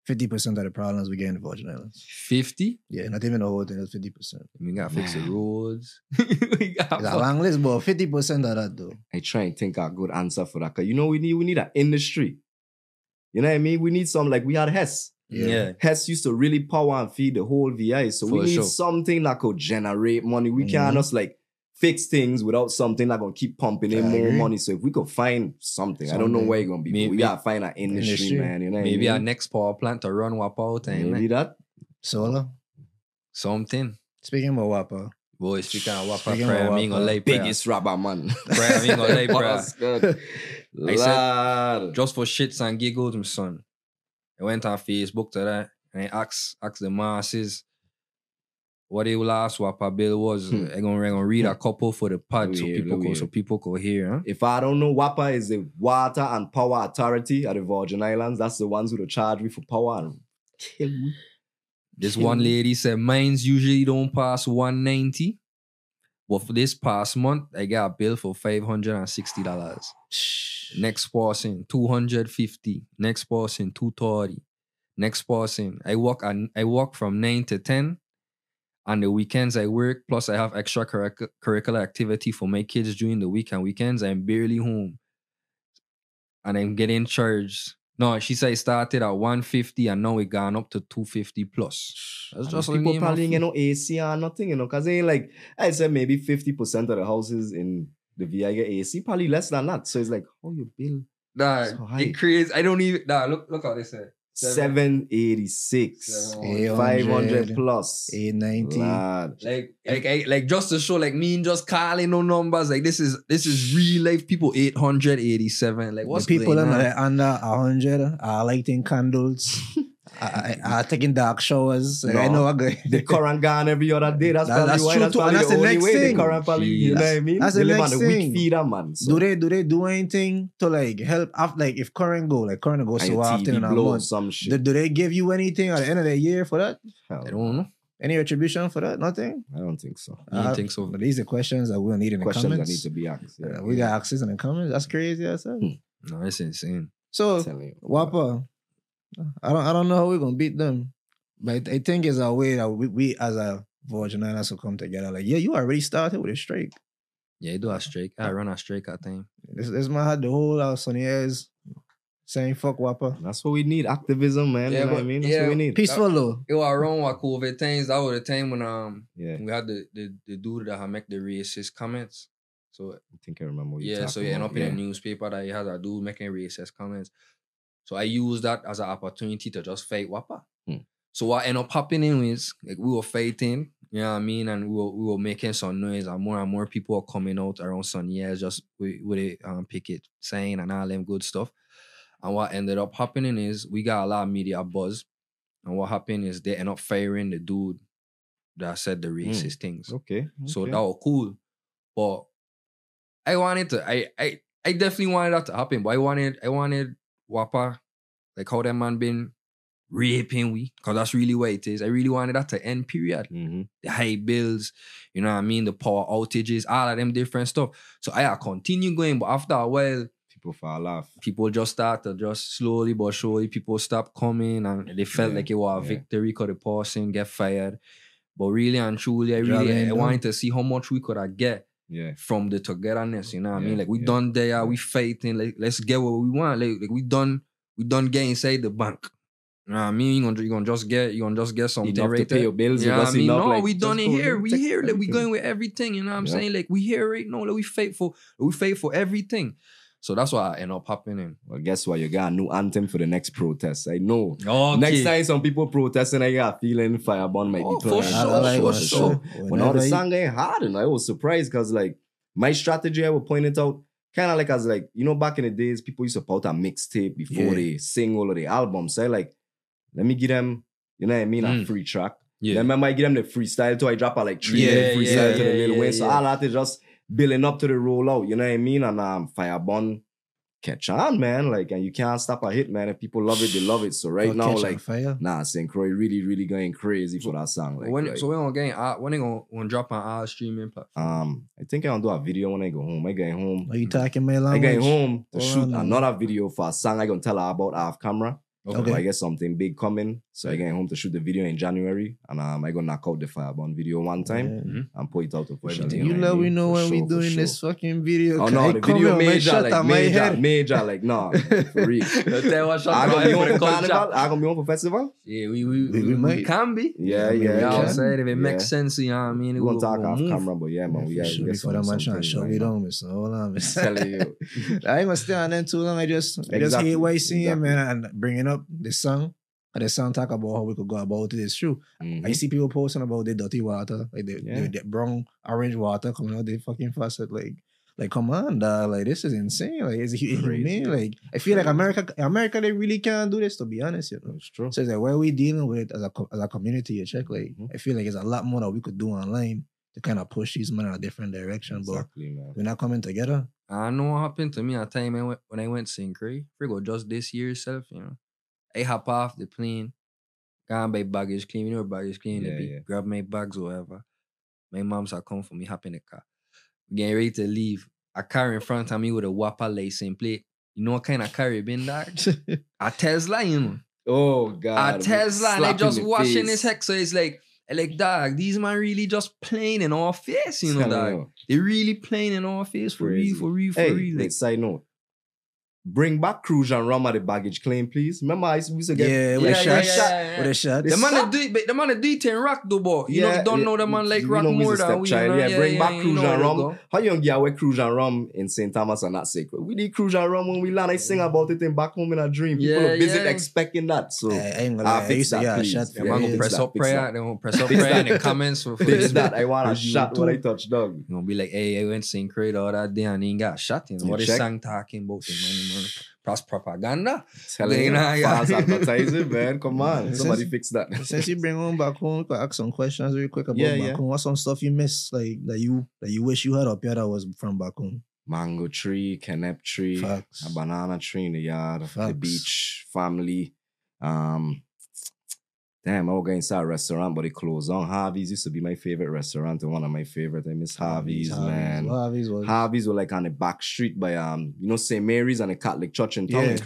50% of the problems we get in the Virgin Islands. 50? Yeah, not even the whole thing, it's 50%. We gotta fix the roads. It's a long list, but 50% of that though. I try and think a good answer for that. Cause you know we need an industry. You know what I mean? We need some, like we had Hess. Yeah. Hess used to really power and feed the whole VI. So we For need sure. something that could generate money. We can't just like fix things without something that gonna keep pumping in I more agree. money. So if we could find something, I don't know where it's gonna be. But we Maybe- gotta find an industry, man. You know what Maybe I our mean? next power plant to run WAPA all time. Maybe Like, that. Solar. something. Speaking about WAPA. Boy, speaking of WAPA, Speaking prayer, of I ain't gonna WAPA, lay prayer. Biggest rapper, man. Prayer, I ain't gonna lay prayer. That's good. I said- Lord. Just for shits and giggles, my son. I went on Facebook today and I asked the masses what the last WAPA bill was. I'm gonna read a couple for the pod Let so me hear, people let me could hear. Huh? If I don't know, WAPA is the Water and Power Authority at the Virgin Islands. That's the ones who charge me for power and kill me. This one lady said mines usually don't pass 190. But for this past month, I got a bill for $560. Next person, 250. Next person, 230. Next person, I work from 9 to 10. On the weekends I work, plus I have extracurricular activity for my kids during the week and weekends. I'm barely home. And I'm getting charged. No, she said it started at 150 and now it gone up to 250 plus. That's And just people like probably ain't get no AC or nothing, because they ain't like, I said maybe 50% of the houses in the VI get AC, probably less than that. So it's like, oh, your bill Nah, so high. it creates. I don't even. Nah, look how they say. 786, 800, 500 plus. 890. Lord. Like just to show like me and just calling no numbers. Like this is real life people. 887. Like what's the people going on? under 100 are lighting candles, are taking dark showers. Like, No. I know a guy. The current gone every other day. That's probably That's why. true That's too, and probably that's the the only next way. The thing. current probably, you know what I mean? That's They the live on next the weak thing. feeder, man. So. Do they do anything to like help after, like if current go so your often TV in a blow month? some shit. Do they give you anything at the end of the year for that? Hell I don't know. Any retribution for that? Nothing? I don't think so. I don't think so. But these are questions that we'll need in the Questions that comments. need to be asked. Yeah. We got access in the comments. That's crazy. That's it. No, it's insane. So Telling you. WAPA, I don't know how we're gonna beat them, but I think it's a way that we as a Virgin Islands will come together. Like, yeah, you already started with a strike. Yeah, you do a strike. I run a strike at time. This man had the whole house on years saying fuck WAPA. That's what we need. Activism, man. Yeah, you know what I but- mean? That's yeah. what we need. Peaceful though. It was around what COVID times. That was the time when Yeah. we had the dude that had make the racist comments. So I think I remember what you're yeah, so talking you end about. up in a newspaper that he has a dude making racist comments. So I used that as an opportunity to just fight WAPA. So what ended up happening is like we were fighting, you know what I mean, and we were making some noise, and more people are coming out around some years just with a picket sign and all them good stuff. And what ended up happening is we got a lot of media buzz, and what happened is they end up firing the dude that said the racist things. Okay. So okay. that was cool. But I wanted to, I definitely wanted that to happen, but I wanted WAPA, like how that man been raping we, because that's really what it is. I really wanted that to end, period. Mhm. The high bills, you know what I mean, the power outages, all of them different stuff. So I continue going, but after a while, People fall off. people just start to just slowly but surely, people stop coming and they felt Yeah, like it was a yeah. victory because the person get fired. But really and truly, I Driving wanted to see how much we could get Yeah. from the togetherness, you know what I Yeah, mean? Like we yeah, done there, yeah. we fighting, like let's get what we want. Like we done get inside the bank. You know what I mean? You're gonna just get something Enough right to pay there. your bills. You know what I just mean? enough, No, like, we just done it go, here. don't We take here. Like we everything. going with everything. You know what I'm Yeah. saying? Like we here right now. Like we fight for everything. So that's what end up happening. Well, guess what? You got a new anthem for the next protest. I know. Okay. Next time some people protesting, I got a feeling Fireborn might Oh, be for playing. sure, I like for that. sure. When all the song ain't hard, and I was surprised because like my strategy, I would point it out, kind of like as like, you know, back in the days, people used to put out a mixtape before Yeah. they single or the album. So I like, let me give them, you know what I mean, a free track. Yeah. Then remember I give them the freestyle too. I drop a like 3 Yeah, minute freestyle yeah, to the yeah, Lil yeah, Wayne. So yeah. all that is just building up to the rollout, you know what I mean? And Fireborn catch on, man. Like, and you can't stop a hit, man. If people love it, they love it. So right now, like, nah, St. Croix really, really going crazy for that song. Like, So we're gonna get when they gonna drop on our streaming platform. I think I'm gonna do a video when I go home. I get home. Are you talking my I language? get home to Hold shoot on now. another video for a song I gonna tell her about off camera. Okay. I get something big coming, so I get home to shoot the video in January, and I gonna knock out the Fireborn video one time and put it out officially. You know what I let me mean? know For when we sure, for doing sure. this fucking video. Oh no, the video major, like nah, for real. I gonna be on for carnival. I gonna be on for festival. Yeah, we can be. Yeah. I'll say it if it makes sense. You know what I mean? We gonna talk off camera, but yeah, man, we got before that man trying to shut me down, Mr. Hold on, Mr. Telling you. I ain't gonna stay on them too long. I just hate what I see, man, and bringing up this song. And the song talk about how we could go about it. It's true. I see people posting about the dirty water, like the brown orange water coming out the fucking faucet. Like come on, dog. Like this is insane. Like is it humane? Like I feel like America, they really can't do this. To be honest, you know. It's true. So it's like where we dealing with it as a community. You check. Like I feel like there's a lot more that we could do online to kind of push these men in a different direction. Exactly, but man. we're not coming together. I know what happened to me at time when I went to St. Croix. Frigo, just this year itself, you know. I hop off the plane, go and buy baggage claim. You know baggage claim, grab my bags or whatever. My mom's are come for me, hop in the car. Getting ready to leave. A car in front of me with a Whopper license plate. You know what kind of car it been, dog? A Tesla, you know. Oh, God. A Tesla, and they just washing his heck. So it's like, dog, these man really just playing in our face, you know, dog. They really playing in our face for real. Like, side note. Bring back Cruise and Rum at the baggage claim, please. Remember, I used to get with a shot. The man do it in rock though, boy. You don't know the man like rock more than we. Bring back Cruise and Rum. How you get away Cruise and Rum in St. Thomas and not sacred? We did Cruise and Rum when we land. I sing about it in Back Home in a Dream. People visit expecting that. So I fix that, please. I'm gonna press up prayer. They're gonna press up prayer in the comments. Fix that. I want a shot when I touch dog. You're gonna be like, hey, I went to St. Croix all that day and he ain't got shot. You know what is song talking about? Plus propaganda. Telling you, false advertising, man. Come on. Somebody fix that. Since you bring home back home, we could ask some questions real quick about back home. What's some stuff you miss, like that you wish you had up here that was from back home? Mango tree, canep tree, a banana tree in the yard, the beach, family. Damn, I was going to a restaurant, but it closed down. Harvey's used to be my favorite restaurant and one of my favorite. I miss Harvey's, man. Harvey's were like on the back street by St. Mary's and the Catholic Church in town. Yeah.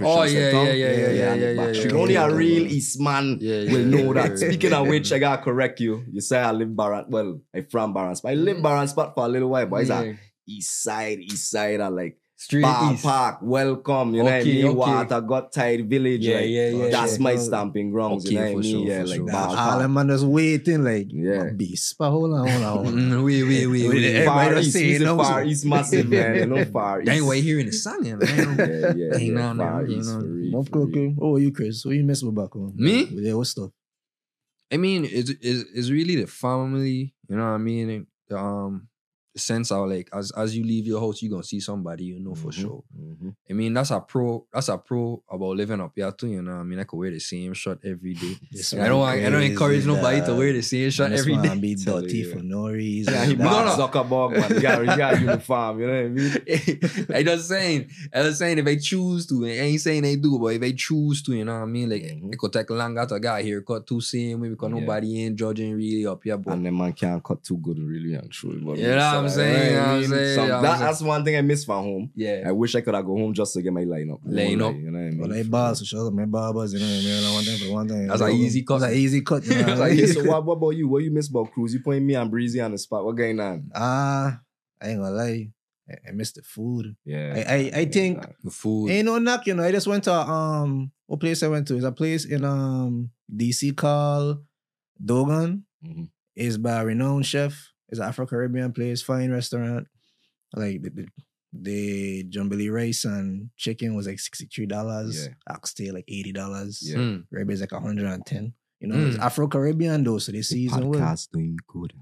Only a real East man will know that. Speaking of which, I gotta correct you. You say I live Baran. Well, I'm from Baran Spot. I live Baran Spot for a little while, but it's a East side, I like. Street Bar East. Park, welcome, you know what I mean? Water, Got Tide Village. That's my stamping grounds, you know what I mean? Sure, like sure. Bar All Park. them man just waiting like beast. But hold on. We. Far East massive, man. You know Far East. They ain't way here in the sun, you know. Far East. Oh, you Chris? What you miss with back home? Me? Yeah, what stuff? I mean, it's really the family, you know what I mean? The sense of like as you leave your house, you're gonna see somebody you know for sure. I mean, that's a pro about living up here too, you know what I mean? I could wear the same shirt every day. I don't encourage nobody to wear the same shirt every day. Be dirty for no reason. Yeah, he Mark Zuckerberg, man. You got uniform, you know what I mean? I just saying if I choose to, I ain't saying they do, but if I choose to, you know what I mean? Like it could take longer to get a haircut too same way because nobody ain't judging really up here. But and the man can't cut too good, really and truly. But you know what I'm saying? That's one thing I miss from home. Yeah. I wish I could have go home just to get my line up. You know what I mean? Well, they bars, so shout out my barbers, you know what I mean? One thing. That's an easy cut. That's an easy cut. You know? So what about you? What you miss about Cruise? You putting me and Breezy on the spot. What going on? I ain't gonna lie. I miss the food. Yeah. I think the food. Ain't no knock, you know. I just went to what place I went to? It's a place in DC called Dogon. It's by a renowned chef. It's an Afro-Caribbean place, fine restaurant. Like the jambalaya rice and chicken was like $63. Oxtail like $80. Rib is like $110. You know, it's Afro-Caribbean though, so they season well. Podcast doing good.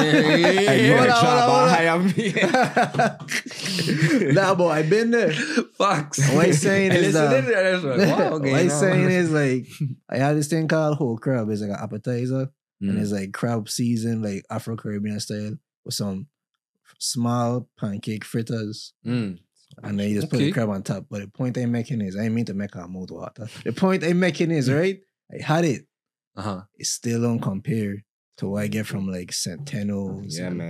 Nah, but I've been there. Facts. What I'm saying is like I had this thing called whole crab. It's like an appetizer. And it's like crab seasoned, like Afro-Caribbean style, with some small pancake fritters. And then you just put the crab on top. But the point I'm making is, I ain't mean to make our mouth water. The point I'm making is, right? I had it. It still don't compare to what I get from like Centennials. Yeah, man.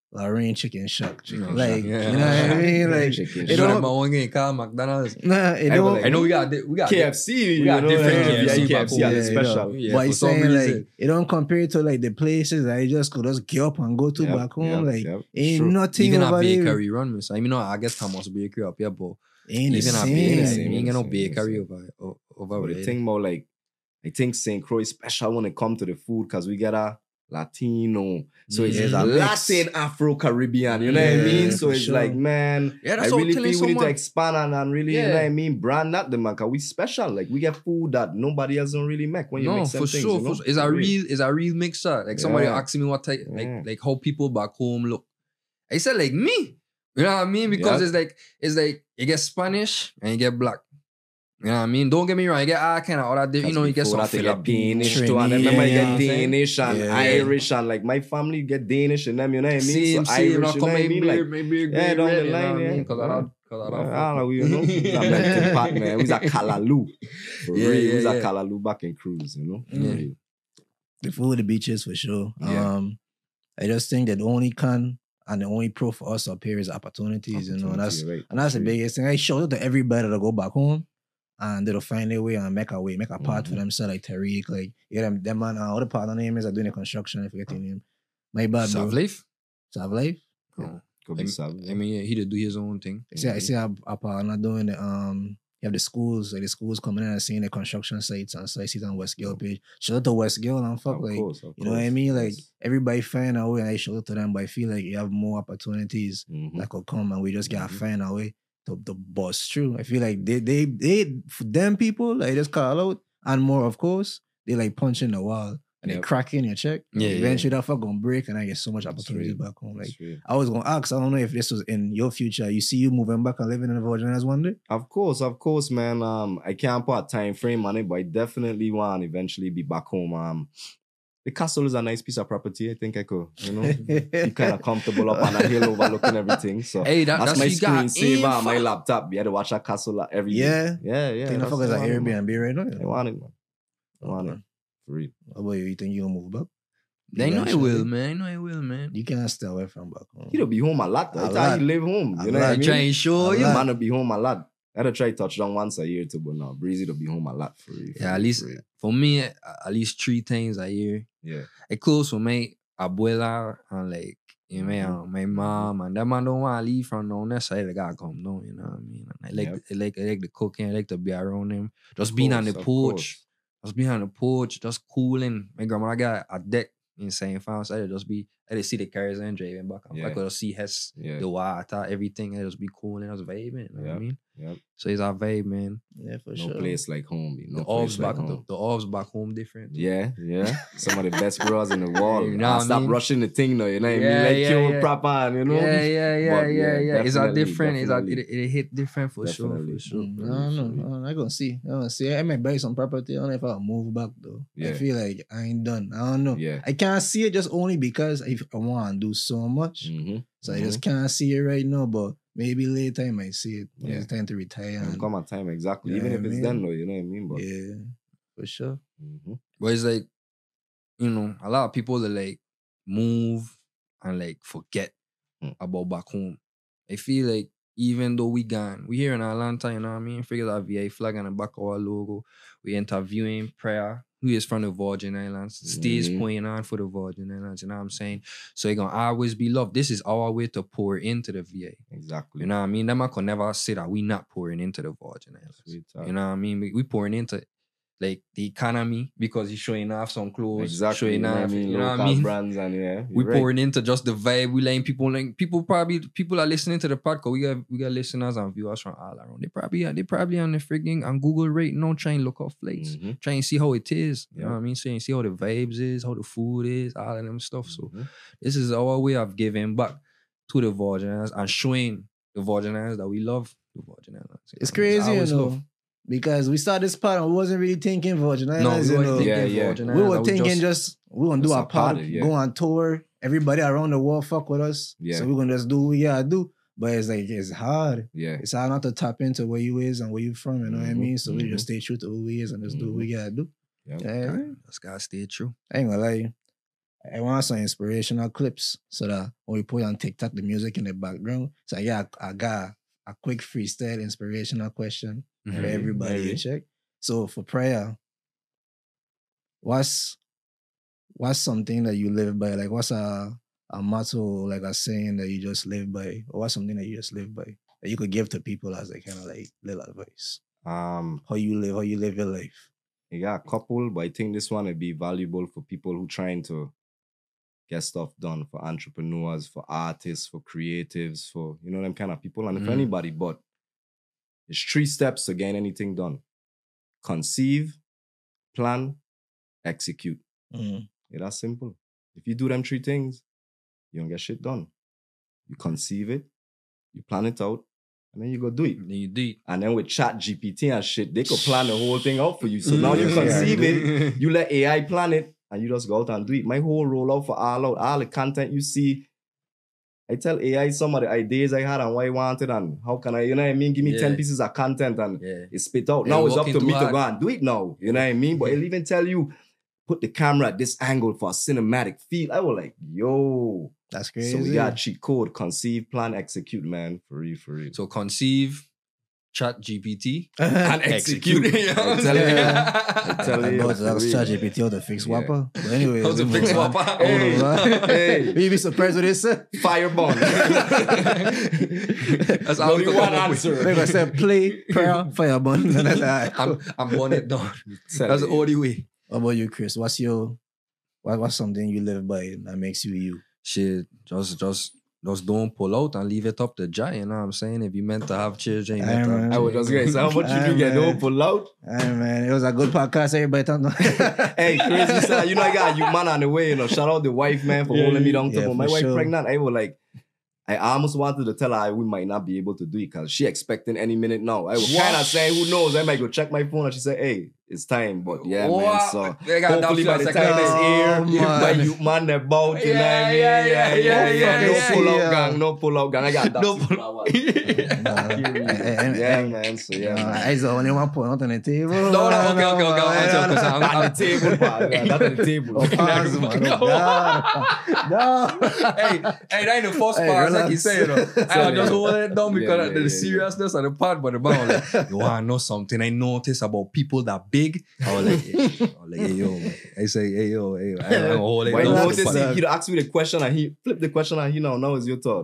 Lorraine Chicken Shack. Chicken Like, Shack. you know what I mean? Like, Chicken it You know don't, my one game called McDonald's. nah, it I don't. like- I know we got KFC, we got different KFC back home. are the Yeah, special. Yeah, but for it's some saying reason. like it don't compare to like the places that you just could just get up and go to Yep, back home. yep, Like yep. ain't True. nothing Even a over there. bakery run, miss. I mean, no, I guess Thomas Bakery up here, but Ain't the even a same. bakery, same, you ain't got no same, bakery same. over But there. the thing about like, I think St. Croix is special when it comes to the food because we get a Latino. So it's It's a mix. Latin Afro-Caribbean, you know what I Yeah, mean? So for it's sure. like, man, Yeah, I that's what really I'm feel telling we need someone. to expand and really, you know Yeah. what I mean, brand that the man, because we special. Like we get food that nobody else don't really make when you No, make for some things, sure. you know? For sure. It's a real mixer. Like somebody Yeah. asked me what type, Yeah. like how people back home look. I said like me. You know what I mean? Because Yeah. it's like you get Spanish and you get black. You know what I mean? Don't get me wrong. You get all kind of other, you know, you get some Before that, they get Filipino. Danish too. And I remember you Trinidad. get Danish and Yeah. Irish and like my family get Danish and them, you know what I mean? Same, so same. Irish, Now you know come what I mean? Like, maybe yeah, down the red, you know line, what I yeah. mean? Because I don't I don't know, you know. It's a melting pot, man. We was at Kalaloo. For Yeah, real. yeah, We was at yeah. Kalaloo back in Cruise, you know? Yeah. For real. The food, the beaches for sure. Yeah. I just think that the only con and the only pro for us up here is opportunities, you know. And that's Opportunity, right. and that's the True. biggest thing. I show it to everybody to go back home and they'll find their way and make a part for Mhm. themselves, like Tariq, like them man, what the partner name is, are doing the construction, I forget the name. My bad, bro. Savlife? Savlife? Oh. Could be some. I mean, yeah, he did do his own thing. I see a partner doing the you have the schools, like the schools coming in and seeing the construction sites and so I see it on Westgale page. Shout out to Westgale and fuck, Of like course, you know what I course, mean? Like yes. everybody find a way and I shout out to them, but I feel like you have more opportunities Mhm. that could come and we just gotta Mhm. find a way to bust through. I feel like they for them people, like just call out and more of course, they like punching the wall and they Yep. cracking your check. Yeah, Eventually that fuck gonna break and I get so much That's opportunities real. back home. Like That's real. I was gonna ask, I don't know if this was in your future. You see you moving back and living in the Virgin Islands one day? Of course, man. I can't put a time frame on it, but I definitely want to eventually be back home. The castle is a nice piece of property. I think I could, you know, be kind of comfortable up on a hill overlooking everything. So Hey, that's my you got screensaver on my info. laptop. You had to watch a castle every day. Yeah. Yeah. Think the fuck is I like want it, man. Airbnb right now? I want it, man. I want it. For real. How about you? You think you gonna move back? They know I Eventually? will, man. I know I will, man. You can't stay away from back home. He don't be home a lot. A I thought lot. he live home. A You know lot. what I I mean? try and show A you. lot. Man to be home a lot. I had to try touchdown once a year too, but no, Breezy to be home a lot for real. Yeah, at least for me, at least 3 times a year. Yeah. It close for my abuela and like, you know, my mom and that man don't want to leave from down there, so I gotta come down, you know what I mean? And I like the cooking, I like to be around him. Just being on the porch. Just being on the porch, just cooling. My grandma got a deck in St. Francis. So I just see the cars and driving back. I could see the water, everything. I just be cool and just vibing, you know what I mean? Yep. So it's a vibe, man. Yeah, for No sure. place like home. The orbs back home different. Yeah. Some of the best bros in the world. You know I what I stop mean? rushing the thing now, you know what I mean? Yeah, Like yeah, kill yeah. proper, you know? Yeah. But It's a different. definitely. It hit different for Definitely. sure. I don't know. I'm gonna see. I might buy some property. I don't know if I'll move back though. Yeah. I feel like I ain't done. I don't know. Yeah. I can't see it just only because I want to do so much. Mm-hmm. So I just can't see it right now. But maybe later I might see it. When it's time to retire. It'll come a time, exactly. Yeah, Even if I it's mean, then, though, you know what I mean? But, yeah, for sure. Mhm. But it's like, you know, a lot of people that like move and like forget about back home. I feel like even though we gone, we here in Atlanta, you know what I mean? Figures our VA flag on the back of our logo. We interviewing Prayer, who is from the Virgin Islands, stays playing on for the Virgin Islands, you know what I'm saying? So you're gonna always be loved. This is our way to pour into the VA. Exactly. You know what I mean? Them man could never say that we not pouring into the Virgin Islands. You know what I mean? We pouring into like the economy because he's showing off some clothes, Exactly. showing off, you know what I Local mean? brands and We you're pouring into just the vibe. We letting people people are listening to the podcast. We got listeners and viewers from all around. They probably on the frigging on Google right now trying to look up flights, trying to see how it is. You know what I mean? Saying see how the vibes is, how the food is, all of them stuff. So this is our way of giving back to the Virgin Islands and showing the Virgin Islands that we love the Virgin Islands. It's crazy, you know. Because we started this part and we wasn't really thinking Virgin Islands. No, we you weren't know. thinking Virgin We Islands. were thinking we gonna do just our a part, part, yeah. go on tour. Everybody around the world fuck with us. Yeah. So we're gonna just do what we gotta do. But it's like it's hard. Yeah. It's hard not to tap into where you is and where you from, you know what I mean? So we just stay true to who we is and just do what we gotta do. Yep. Yeah. That's gotta stay true. I ain't gonna lie. I want some inspirational clips so that when we put on TikTok the music in the background. So yeah, I got a quick freestyle inspirational question for everybody to check. So for prayer, what's something that you live by? Like what's a motto, like a saying that you just live by? Or what's something that you just live by that you could give to people as a kind of like little advice? How you live your life. You got a couple, but I think this one would be valuable for people who trying to get stuff done, for entrepreneurs, for artists, for creatives, for, you know, them kind of people. And for anybody, but it's 3 steps to getting anything done. Conceive, plan, execute. Yeah, that's simple. If you do them 3 things, you don't get shit done. You conceive it, you plan it out, and then you go do it. Then you do it. And then with ChatGPT and shit, they could plan the whole thing out for you. So now you conceive it, you let AI plan it, and you just go out and do it. My whole rollout for all the content you see, I tell AI some of the ideas I had and what I wanted and how can I, you know what I mean? Give me 10 pieces of content and it spit out. Now it's up to me to go and do it now. You know what I mean? But it'll even tell you, put the camera at this angle for a cinematic feel. I was like, yo. That's crazy. So we got cheat code, conceive, plan, execute, man. For real. So conceive, ChatGPT, and execute. I tell you. That was ChatGPT or the fix Whopper. But anyway, How's the fix Whopper? Hey. You be surprised with this? Firebomb. That's how you want to answer. They're going to say play, prayer, firebomb. I'm born it down. That's the only way. How about you, Chris? What's something you live by that makes you you? Shit, just don't pull out and leave it up to Jah, you know what I'm saying? If you meant to have children, you meant to have I was just going to say, how much you get don't pull out? Hey, man, it was a good podcast. Everybody talking. Hey, crazy son, you know I got you man on the way, you know. Shout out the wife, man, for holding me down. My wife pregnant, I was like, I almost wanted to tell her we might not be able to do it because she expecting any minute now. I was kind of saying, who knows? I might go check my phone and she said, hey, it's time. But yeah, man. So hopefully by the time it's here, by you man the boat, you know what I mean? No pull out gang. I got that. No pull out. Yeah, man. So yeah. I the only one point out on the table. No, okay. On the table, man. Not on the table. No. Hey, that ain't the first part, like you say, you know. I just hold it down because of the seriousness of the part, but the ball, like, you want to know something I noticed about people that big? I was like, hey, yo, man. I say, hey, yo. I'm gonna hold it down. He'd ask me the question and he flipped the question and now it's your turn.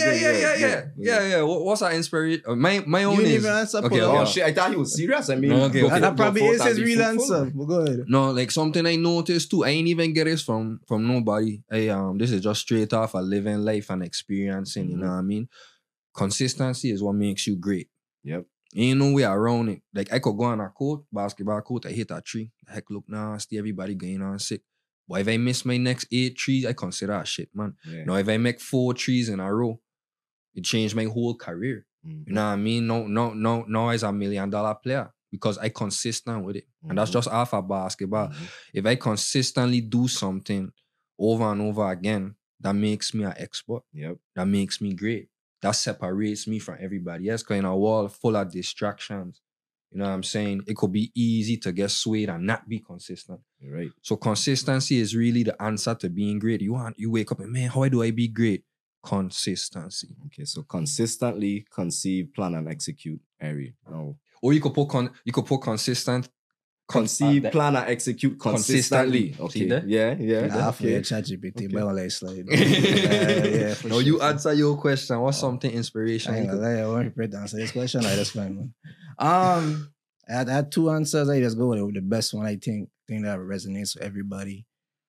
Yeah. What's our inspiration? My own you is... even answer. Okay. Oh, shit. I thought he was serious. I mean... Okay. That probably is his real answer. But go ahead. No, like something I noticed too. I ain't even get this from nobody. This is just straight off of living life and experiencing, you know what I mean? Consistency is what makes you great. Yep. Ain't no way around it. Like, I could go on a court, basketball court, I hit a tree. The heck look nasty, everybody going on sick. But if I miss my next 8 trees, I consider that shit, man. Yeah. Now, if I make 4 trees in a row, it changed my whole career. You know what I mean? No, as a $1 million player because I consistent with it. And that's just half of basketball. If I consistently do something over and over again, that makes me an expert. Yep. That makes me great. That separates me from everybody else. Because in a world full of distractions, you know what I'm saying? It could be easy to get swayed and not be consistent. You're right. So consistency is really the answer to being great. You wake up and, man, how do I be great? Consistency. Okay, so consistently conceive, plan, and execute. Or you could put consistent. Conceive, plan, and execute consistently. Okay. Yeah. Okay. ChatGPT, but I'll slide. No, you answer your question. What's something inspirational? I won't prepare to answer this question. That's fine, man. I had 2 answers. I just go with the best one. I think that resonates with everybody.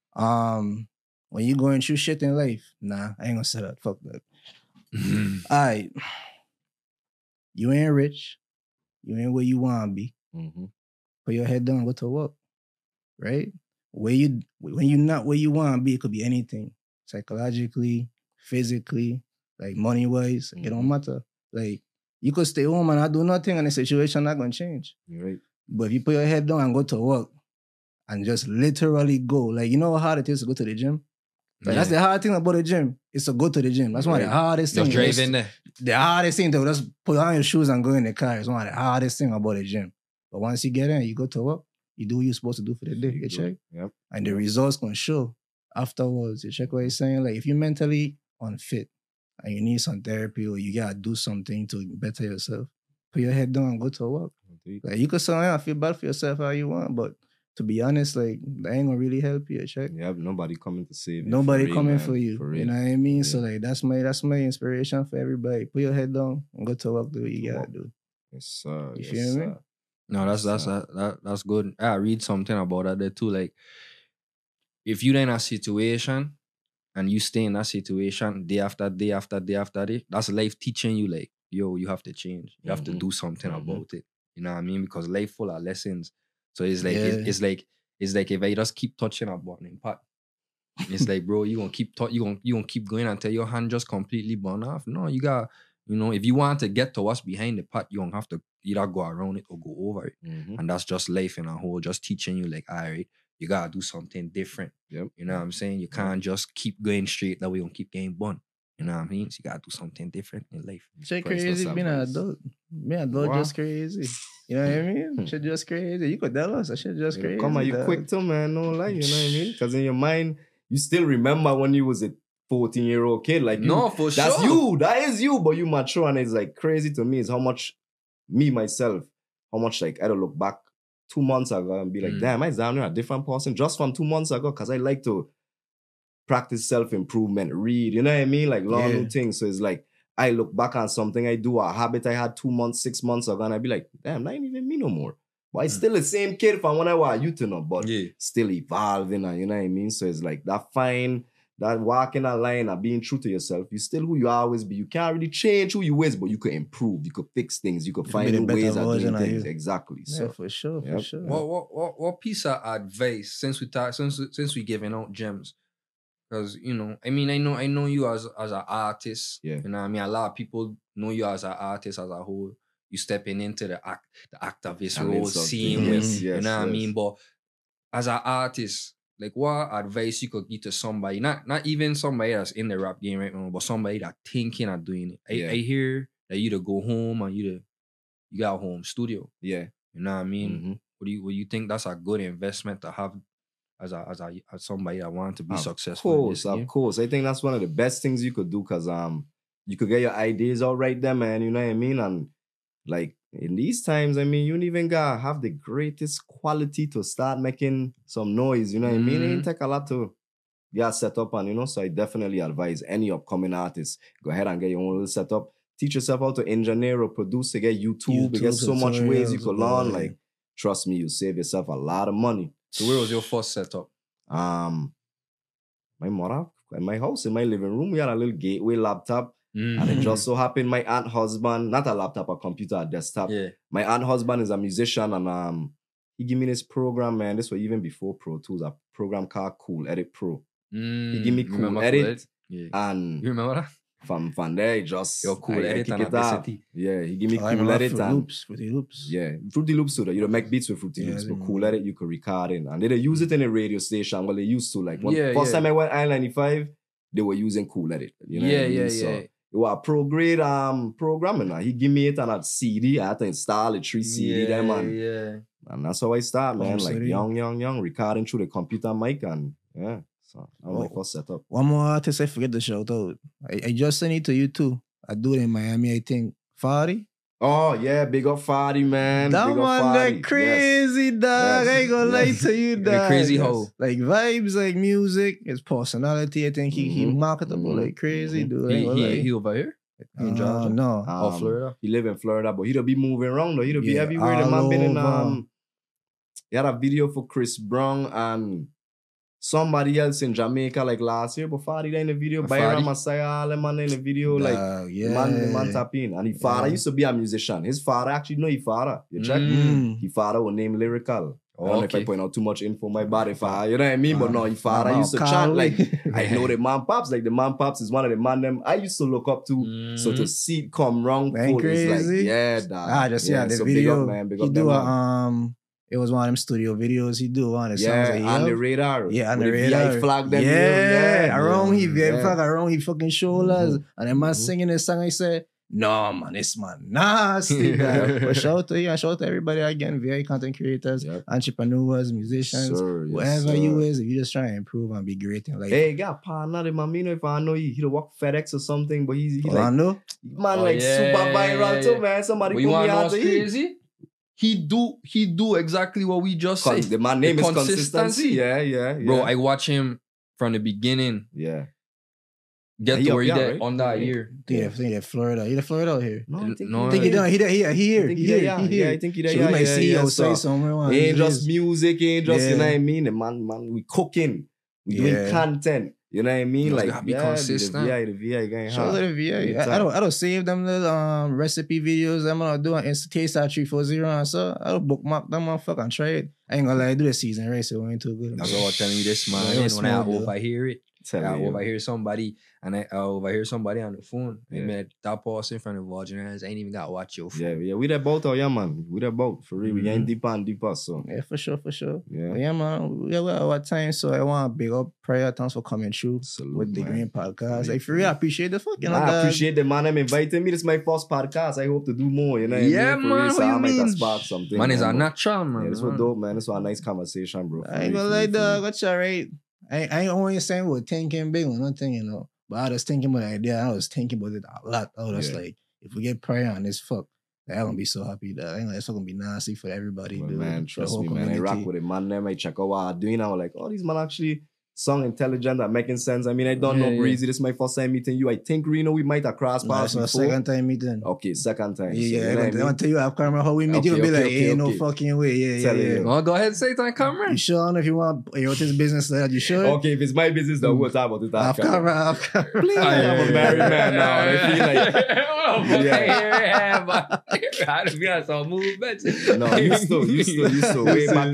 When you going through shit in life, nah, I ain't gonna say that. Fuck that. Alright. You ain't rich. You ain't where you wanna be. Put your head down, go to work. Right? When you're not where you wanna be, it could be anything. Psychologically, physically, like money-wise, it don't matter. Like, you could stay home and not do nothing and the situation not gonna change. You're right. But if you put your head down and go to work and just literally go, like, you know how hard it is to go to the gym? Like, that's the hard thing about the gym, is to go to the gym. That's one of the hardest things. Just drive in there. The hardest thing to just put on your shoes and go in the car is one of the hardest things about the gym. But once you get in, you go to work, you do what you're supposed to do for the day, you check. Yep. And the results gonna show. afterwards, you check what he's saying. Like if you're mentally unfit and you need some therapy or you gotta do something to better yourself, put your head down and go to work. Like you could say, I feel bad for yourself how you want, but to be honest, like that ain't gonna really help you. Check. You have nobody coming to save you. Nobody coming for you. For you know what I mean? Yeah. So like that's my inspiration for everybody. Put your head down and go to work. Do what you gotta do. Yes, sir. You Yes, feel me? sir. No, that's good. I read something about that there too. Like, if you're in a situation and you stay in that situation day after day after day after day, that's life teaching you like, yo, you have to change. You have to do something about it. You know what I mean? Because life full of lessons. So it's like it's like if I just keep touching a button in pot, it's like, bro, you gonna keep you gonna keep going until your hand just completely burn off. No, you got, if you want to get to what's behind the pot, you don't have to either go around it or go over it. And that's just life in a whole, just teaching you like, all right, you gotta do something different. Yep. You know what I'm saying? You can't just keep going straight that way, you don't keep getting burned. You know what I mean? So you gotta do something different in life. Shit crazy being an adult. Being an adult just crazy. You know what I mean? Shit just crazy. You could tell us that shit just crazy. Come on, you quick too, man. No lie, you know what I mean? Because in your mind, you still remember when you was a 14-year-old kid. Like, no, for sure. That's you. That is you. But you mature, and it's like crazy to me is how much me, myself, how much like I don't look back 2 months ago and be like, damn, I damn near a different person just from 2 months ago because I like to practice self-improvement, read, you know what I mean? Like learn new things. So it's like, I look back on something I do, a habit I had 2 months, 6 months ago, and I be like, damn, that ain't even me no more. But I still the same kid from when I was a youth, but still evolving, and you know what I mean? So it's like that walking a line and being true to yourself, you still who you always be. You can't really change who you is, but you could improve, you could fix things, you could find new ways of doing things. Exactly. Yeah, so for sure, for sure. What piece of advice since we giving out gems? Because I know you as an artist. Yeah. You know what I mean? A lot of people know you as an artist as a whole. You stepping into the activist role, seeing with, you know what I mean? But as an artist, like what advice you could give to somebody, not even somebody that's in the rap game right now, but somebody that thinking of doing it. I hear that you to go home and you got a home studio. Yeah. You know what I mean? What do you think that's a good investment to have as somebody that want to be successful? Of course. I think that's one of the best things you could do because you could get your ideas out right there, man. You know what I mean? And like in these times, I mean, you don't even gotta have the greatest quality to start making some noise. You know what I mean? It ain't take a lot to get set up, and so I definitely advise any upcoming artist, go ahead and get your own little setup. Teach yourself how to engineer or produce, to get YouTube. You get so much ways you could learn. Like, trust me, you save yourself a lot of money. So where was your first setup? My mother, in my house, in my living room, we had a little gateway laptop. And it just so happened my aunt husband, not a laptop, a computer, a desktop. Yeah. My aunt husband is a musician, and he gave me this program, man. This was even before Pro Tools, a program called Cool Edit Pro. He gave me Cool Edit. Yeah. And you remember that? From there, just your Cool Edit and Audacity. Yeah, he gave me Cool Edit and Fruity Loops. Yeah, Fruity Loops too. You don't make beats with Fruity Loops, but Cool Edit you could record in. And they use it in a radio station. Well, they used to. Like first time I went I-95, they were using Cool Edit. You know what I mean? So, it was a pro-grade programming. He give me it on a CD. I had to install it, 3 CD them, and that's how I start, man. Like young, recording through the computer mic, and so that was my first setup. One more artist I forget to shout out. I just sent it to you too. I do it in Miami, I think. Fari. Oh yeah, big up Fadi, man. That big man, that crazy dog. Yes. I ain't gonna lie to you, dog. Crazy hoe. Like vibes, like music, his personality. I think he marketable like crazy, dude. He over here in Georgia? No, Florida. He live in Florida, but he'll be moving around though. He'll be everywhere. The man been in he had a video for Chris Brown and somebody else in Jamaica like last year, but Fadi in the video, Byron Messiah, all them man in the video, like the man tap in. And his father used to be a musician. His father actually know his father. You check? His father was named Lyrical. I don't know if I point out too much info my body for you know what I mean? But no, his father used to chant like I know the man pops, like the man pops is one of the man them I used to look up to. So to see it come round full is like, dog. The so video. Big up, man. Big up, he do it was one of them studio videos. He do one of the songs that he on the radar. Yeah, on the radar. He flag them. Around he flag around his fucking shoulders. And the man singing this song, I said, No, man, this man nasty. Dog. But shout out to you and shout out to everybody again, VA content creators, entrepreneurs, musicians, whatever you is, if you just try and improve and be great in life. Hey, got partner, man. You know, if I know he work FedEx or something, but he's I like, know. man, super viral too, man. Somebody But put you me want to know on what's to crazy? He do exactly what we just said. The man name is consistency. Yeah. Bro, I watch him from the beginning. Yeah. Get to where he did right? on that year. I think they're Florida. You're Florida out here. No, I think No, I think he done. He here. Yeah, I think he So there. we might see you so say somewhere. it ain't just music, it ain't just, you know what I mean? The man, we cooking, we doing content. You know what I mean? You Like, gotta be consistent. The VI going Shout out hard. to the VA. I don't save them little recipe videos I'm gonna do on Taste at 340 and so I don't bookmark them motherfucker and try it. I ain't gonna lie, do the season race, it ain't too good. That's what I'm telling you this, man. Yeah, And when I small deal. overhear it, I Tell you. overhear somebody, and I overhear somebody on the phone. Yeah. And man, that person in front of Virgin I ain't even got to watch your phone. Yeah, we that boat out, yeah, man. We that boat, for real. We getting deeper and deeper, so. Yeah, for sure. Yeah. But yeah, man. We are our time, so I want to big up Prayer. Thanks for coming through Salute, with the man. Green Podcast. Like, for real, I appreciate the fucking. I appreciate the man them inviting me. This is my first podcast. I hope to do more, you know what Yeah, I mean? For man, real, so what I you might have mean? sparked something. Man, is a but- natural, man. Yeah, this was dope, man. This was a nice conversation, bro. I ain't gonna lie, dog. What's all right? I ain't always saying we're thinking big or nothing, you know. But I was thinking about the idea. I was thinking about it a lot. I was like, if we get Prayer on this fuck, I'm gonna be so happy that I ain't like, it's gonna be nasty for everybody, Well, dude. man, The trust whole me, man. I community. rock with it, man. Them I check out what I'm doing. I was like, oh, these man actually song intelligent and making sense. I mean, I don't know Yeah. Breezy. This is my first time meeting you. I think Reno, we might have crossed Nah, paths it's my before. second time meeting. Okay, second time. Yeah, So, you know I'm what I mean? gonna tell you off camera how we meet. Okay, You gonna be okay, like, okay, ain't no okay. fucking way. Yeah. Tell you. Well, go ahead, say it on camera. You sure? I don't know if you want your business that you sure? Okay, if it's my business, then we'll talk about it Off camera. Please, I'm a married man now. And I feel like, I don't feel some movement. no, used to. Way back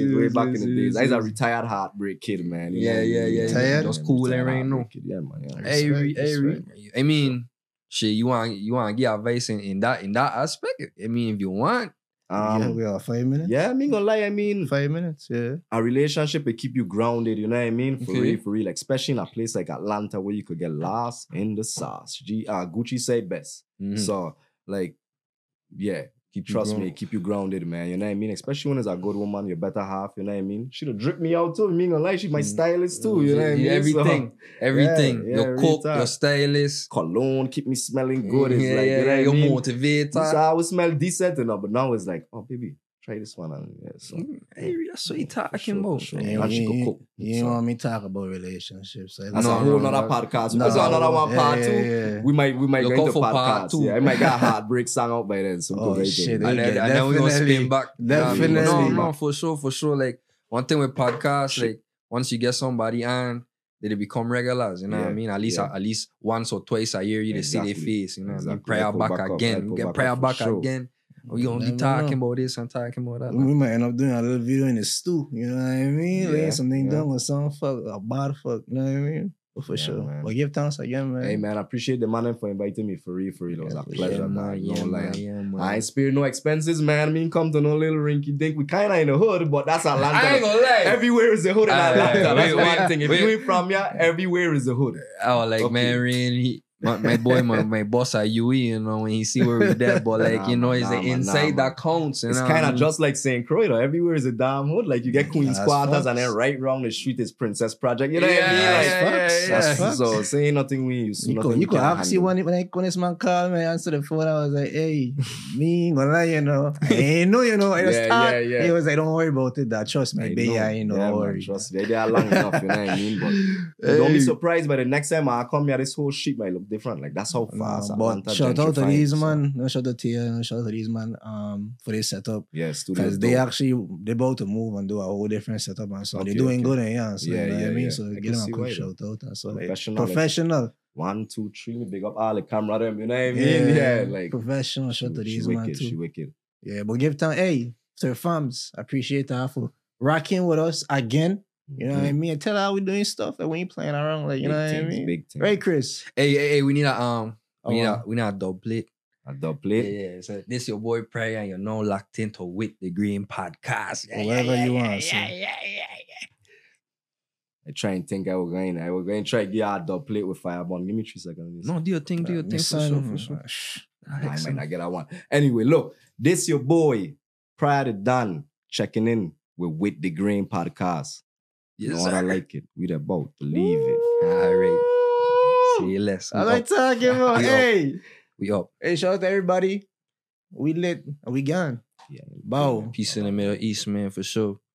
in the days. I was a retired heartbreak kid, man. You know what I mean? Yeah. Tired? Just cool and rain, no. Heartbreak kid. Yeah, man. Yeah. Respect. I mean, shit, you want to give advice in that aspect? I mean, if you want, Yeah, we are 5 minutes. Yeah, I mean, gonna lie. I mean, 5 minutes. Yeah. a relationship will keep you grounded. You know what I mean? Okay. For real. Especially in a place like Atlanta where you could get lost in the sauce. Gucci said best. Mhm. So, like, yeah. Keep you Trust me, grounded. keep you grounded, man. You know what I mean? Especially when it's a good woman, your better half. You know what I mean? She'll drip me out too. I mean, gonna lie, she's my stylist too. You know what I mean? Yeah, everything, So, everything. yeah, Your real cook, talk. your stylist. cologne, keep me smelling good. It's like, you know what I your mean? motivator. So I would smell decent enough, but now it's like, oh, baby, try this one. And, yeah, so. Hey, that's what you talking sure, about. for sure. You, And she could you, cook. you So- want me to talk about relationships? That's No, a whole no, nother no. podcast. No. That's another one part Yeah, two. yeah. We might Look go out into for part part two. two. Yeah, I might get a heartbreak song out by then. So Oh, go right shit, there. And then, Yeah, and then we're gonna definitely. spin back. You know what I mean? Definitely. No, for sure. Like one thing with podcasts, like once you get somebody on, they become regulars. You know what I Yeah, mean? At least once or twice a year, you just see their Exactly. face. You know what I mean? Exactly. Prayer Pull back back up, again. pull We get back prayer up for back sure. again. We gonna be Never talking know. about this and talking about that. We might end up doing a little video in the stew. You know what I mean? Yeah, Laying something yeah. down with some fuck, a bad fuck. You know what I mean? But for Yeah, sure. man. But give thanks again, man. Hey, man, I appreciate the man for inviting me for real. It was a pleasure, Yeah, man. No lie. yeah, man. I ain't spare no expenses, man. I mean, come to no little rinky dink. We kind of in the hood, but that's Atlanta. I ain't gonna lie. Everywhere is the hood in Atlanta. That's wait, one thing. If wait. you ain't from here, everywhere is the hood. I was like, Okay. man, really, my boy, my boss at UE, you know, when he see where we there, but like, Nah, you know, man, it's nah, the man, inside nah, man. that counts. You It's know what I kind of mean? just like St. Croix, though. Everywhere is a damn hood. Like you get Queen's That's Quarters facts. and then right round the street is Princess Project. You know what I mean? Yeah, Like, yeah, that's- facts. So saying nothing we use. You could ask you when this man called me, I answered the phone. I was like, hey, me ain't gonna lie, you know. I ain't know, you know. I just Yeah, thought, yeah, yeah. He was like, don't worry about it, that trust me, baby, I ain't no yeah, worry. man, trust me. They are long enough, you know what I mean? But don't be surprised by the next time I come here, this whole shit might look different. Like that's how fast But Atlanta shout out to gentrifying, these so. man. No, shout out to you. No, shout out to these man. For this setup. Yeah, studio. Because they about to move and do a whole different setup and so Okay, they're doing okay. good and yeah. So Yeah, you know what yeah, I mean? yeah. So I give can them a see quick why, shout out and so like Professional, like- professional. 1, 2, 3. Big up all the camera them. You know what I mean? Yeah, like professional. Shout out to she these man wicked. She too. wicked. Yeah, but give time. Hey, Sir Fams, appreciate that for rocking with us again. You know what I mean? And tell how we doing stuff that we ain't playing around. Like you know what I mean? Big things. Right, Chris? Hey, we need a we wow. need a double plate. A double Yeah, plate. yeah. So this your boy Prayer, and you're now locked into With the Green Podcast. Whatever you want. So. I try and think I was going to try to get a dub plate with Firebomb. Give me 3 seconds. No, do your thing, for sure. I might not get that one. Anyway, look, this your boy, Prior to Dan, checking in with the Green Podcast. Yes, you know what I like it. We the boat. Believe it. All right. See you less. I like talking about, hey. We up. Hey, shout out to everybody. We lit. We gone. Yeah. Bow. Peace in the Middle East, man, for sure.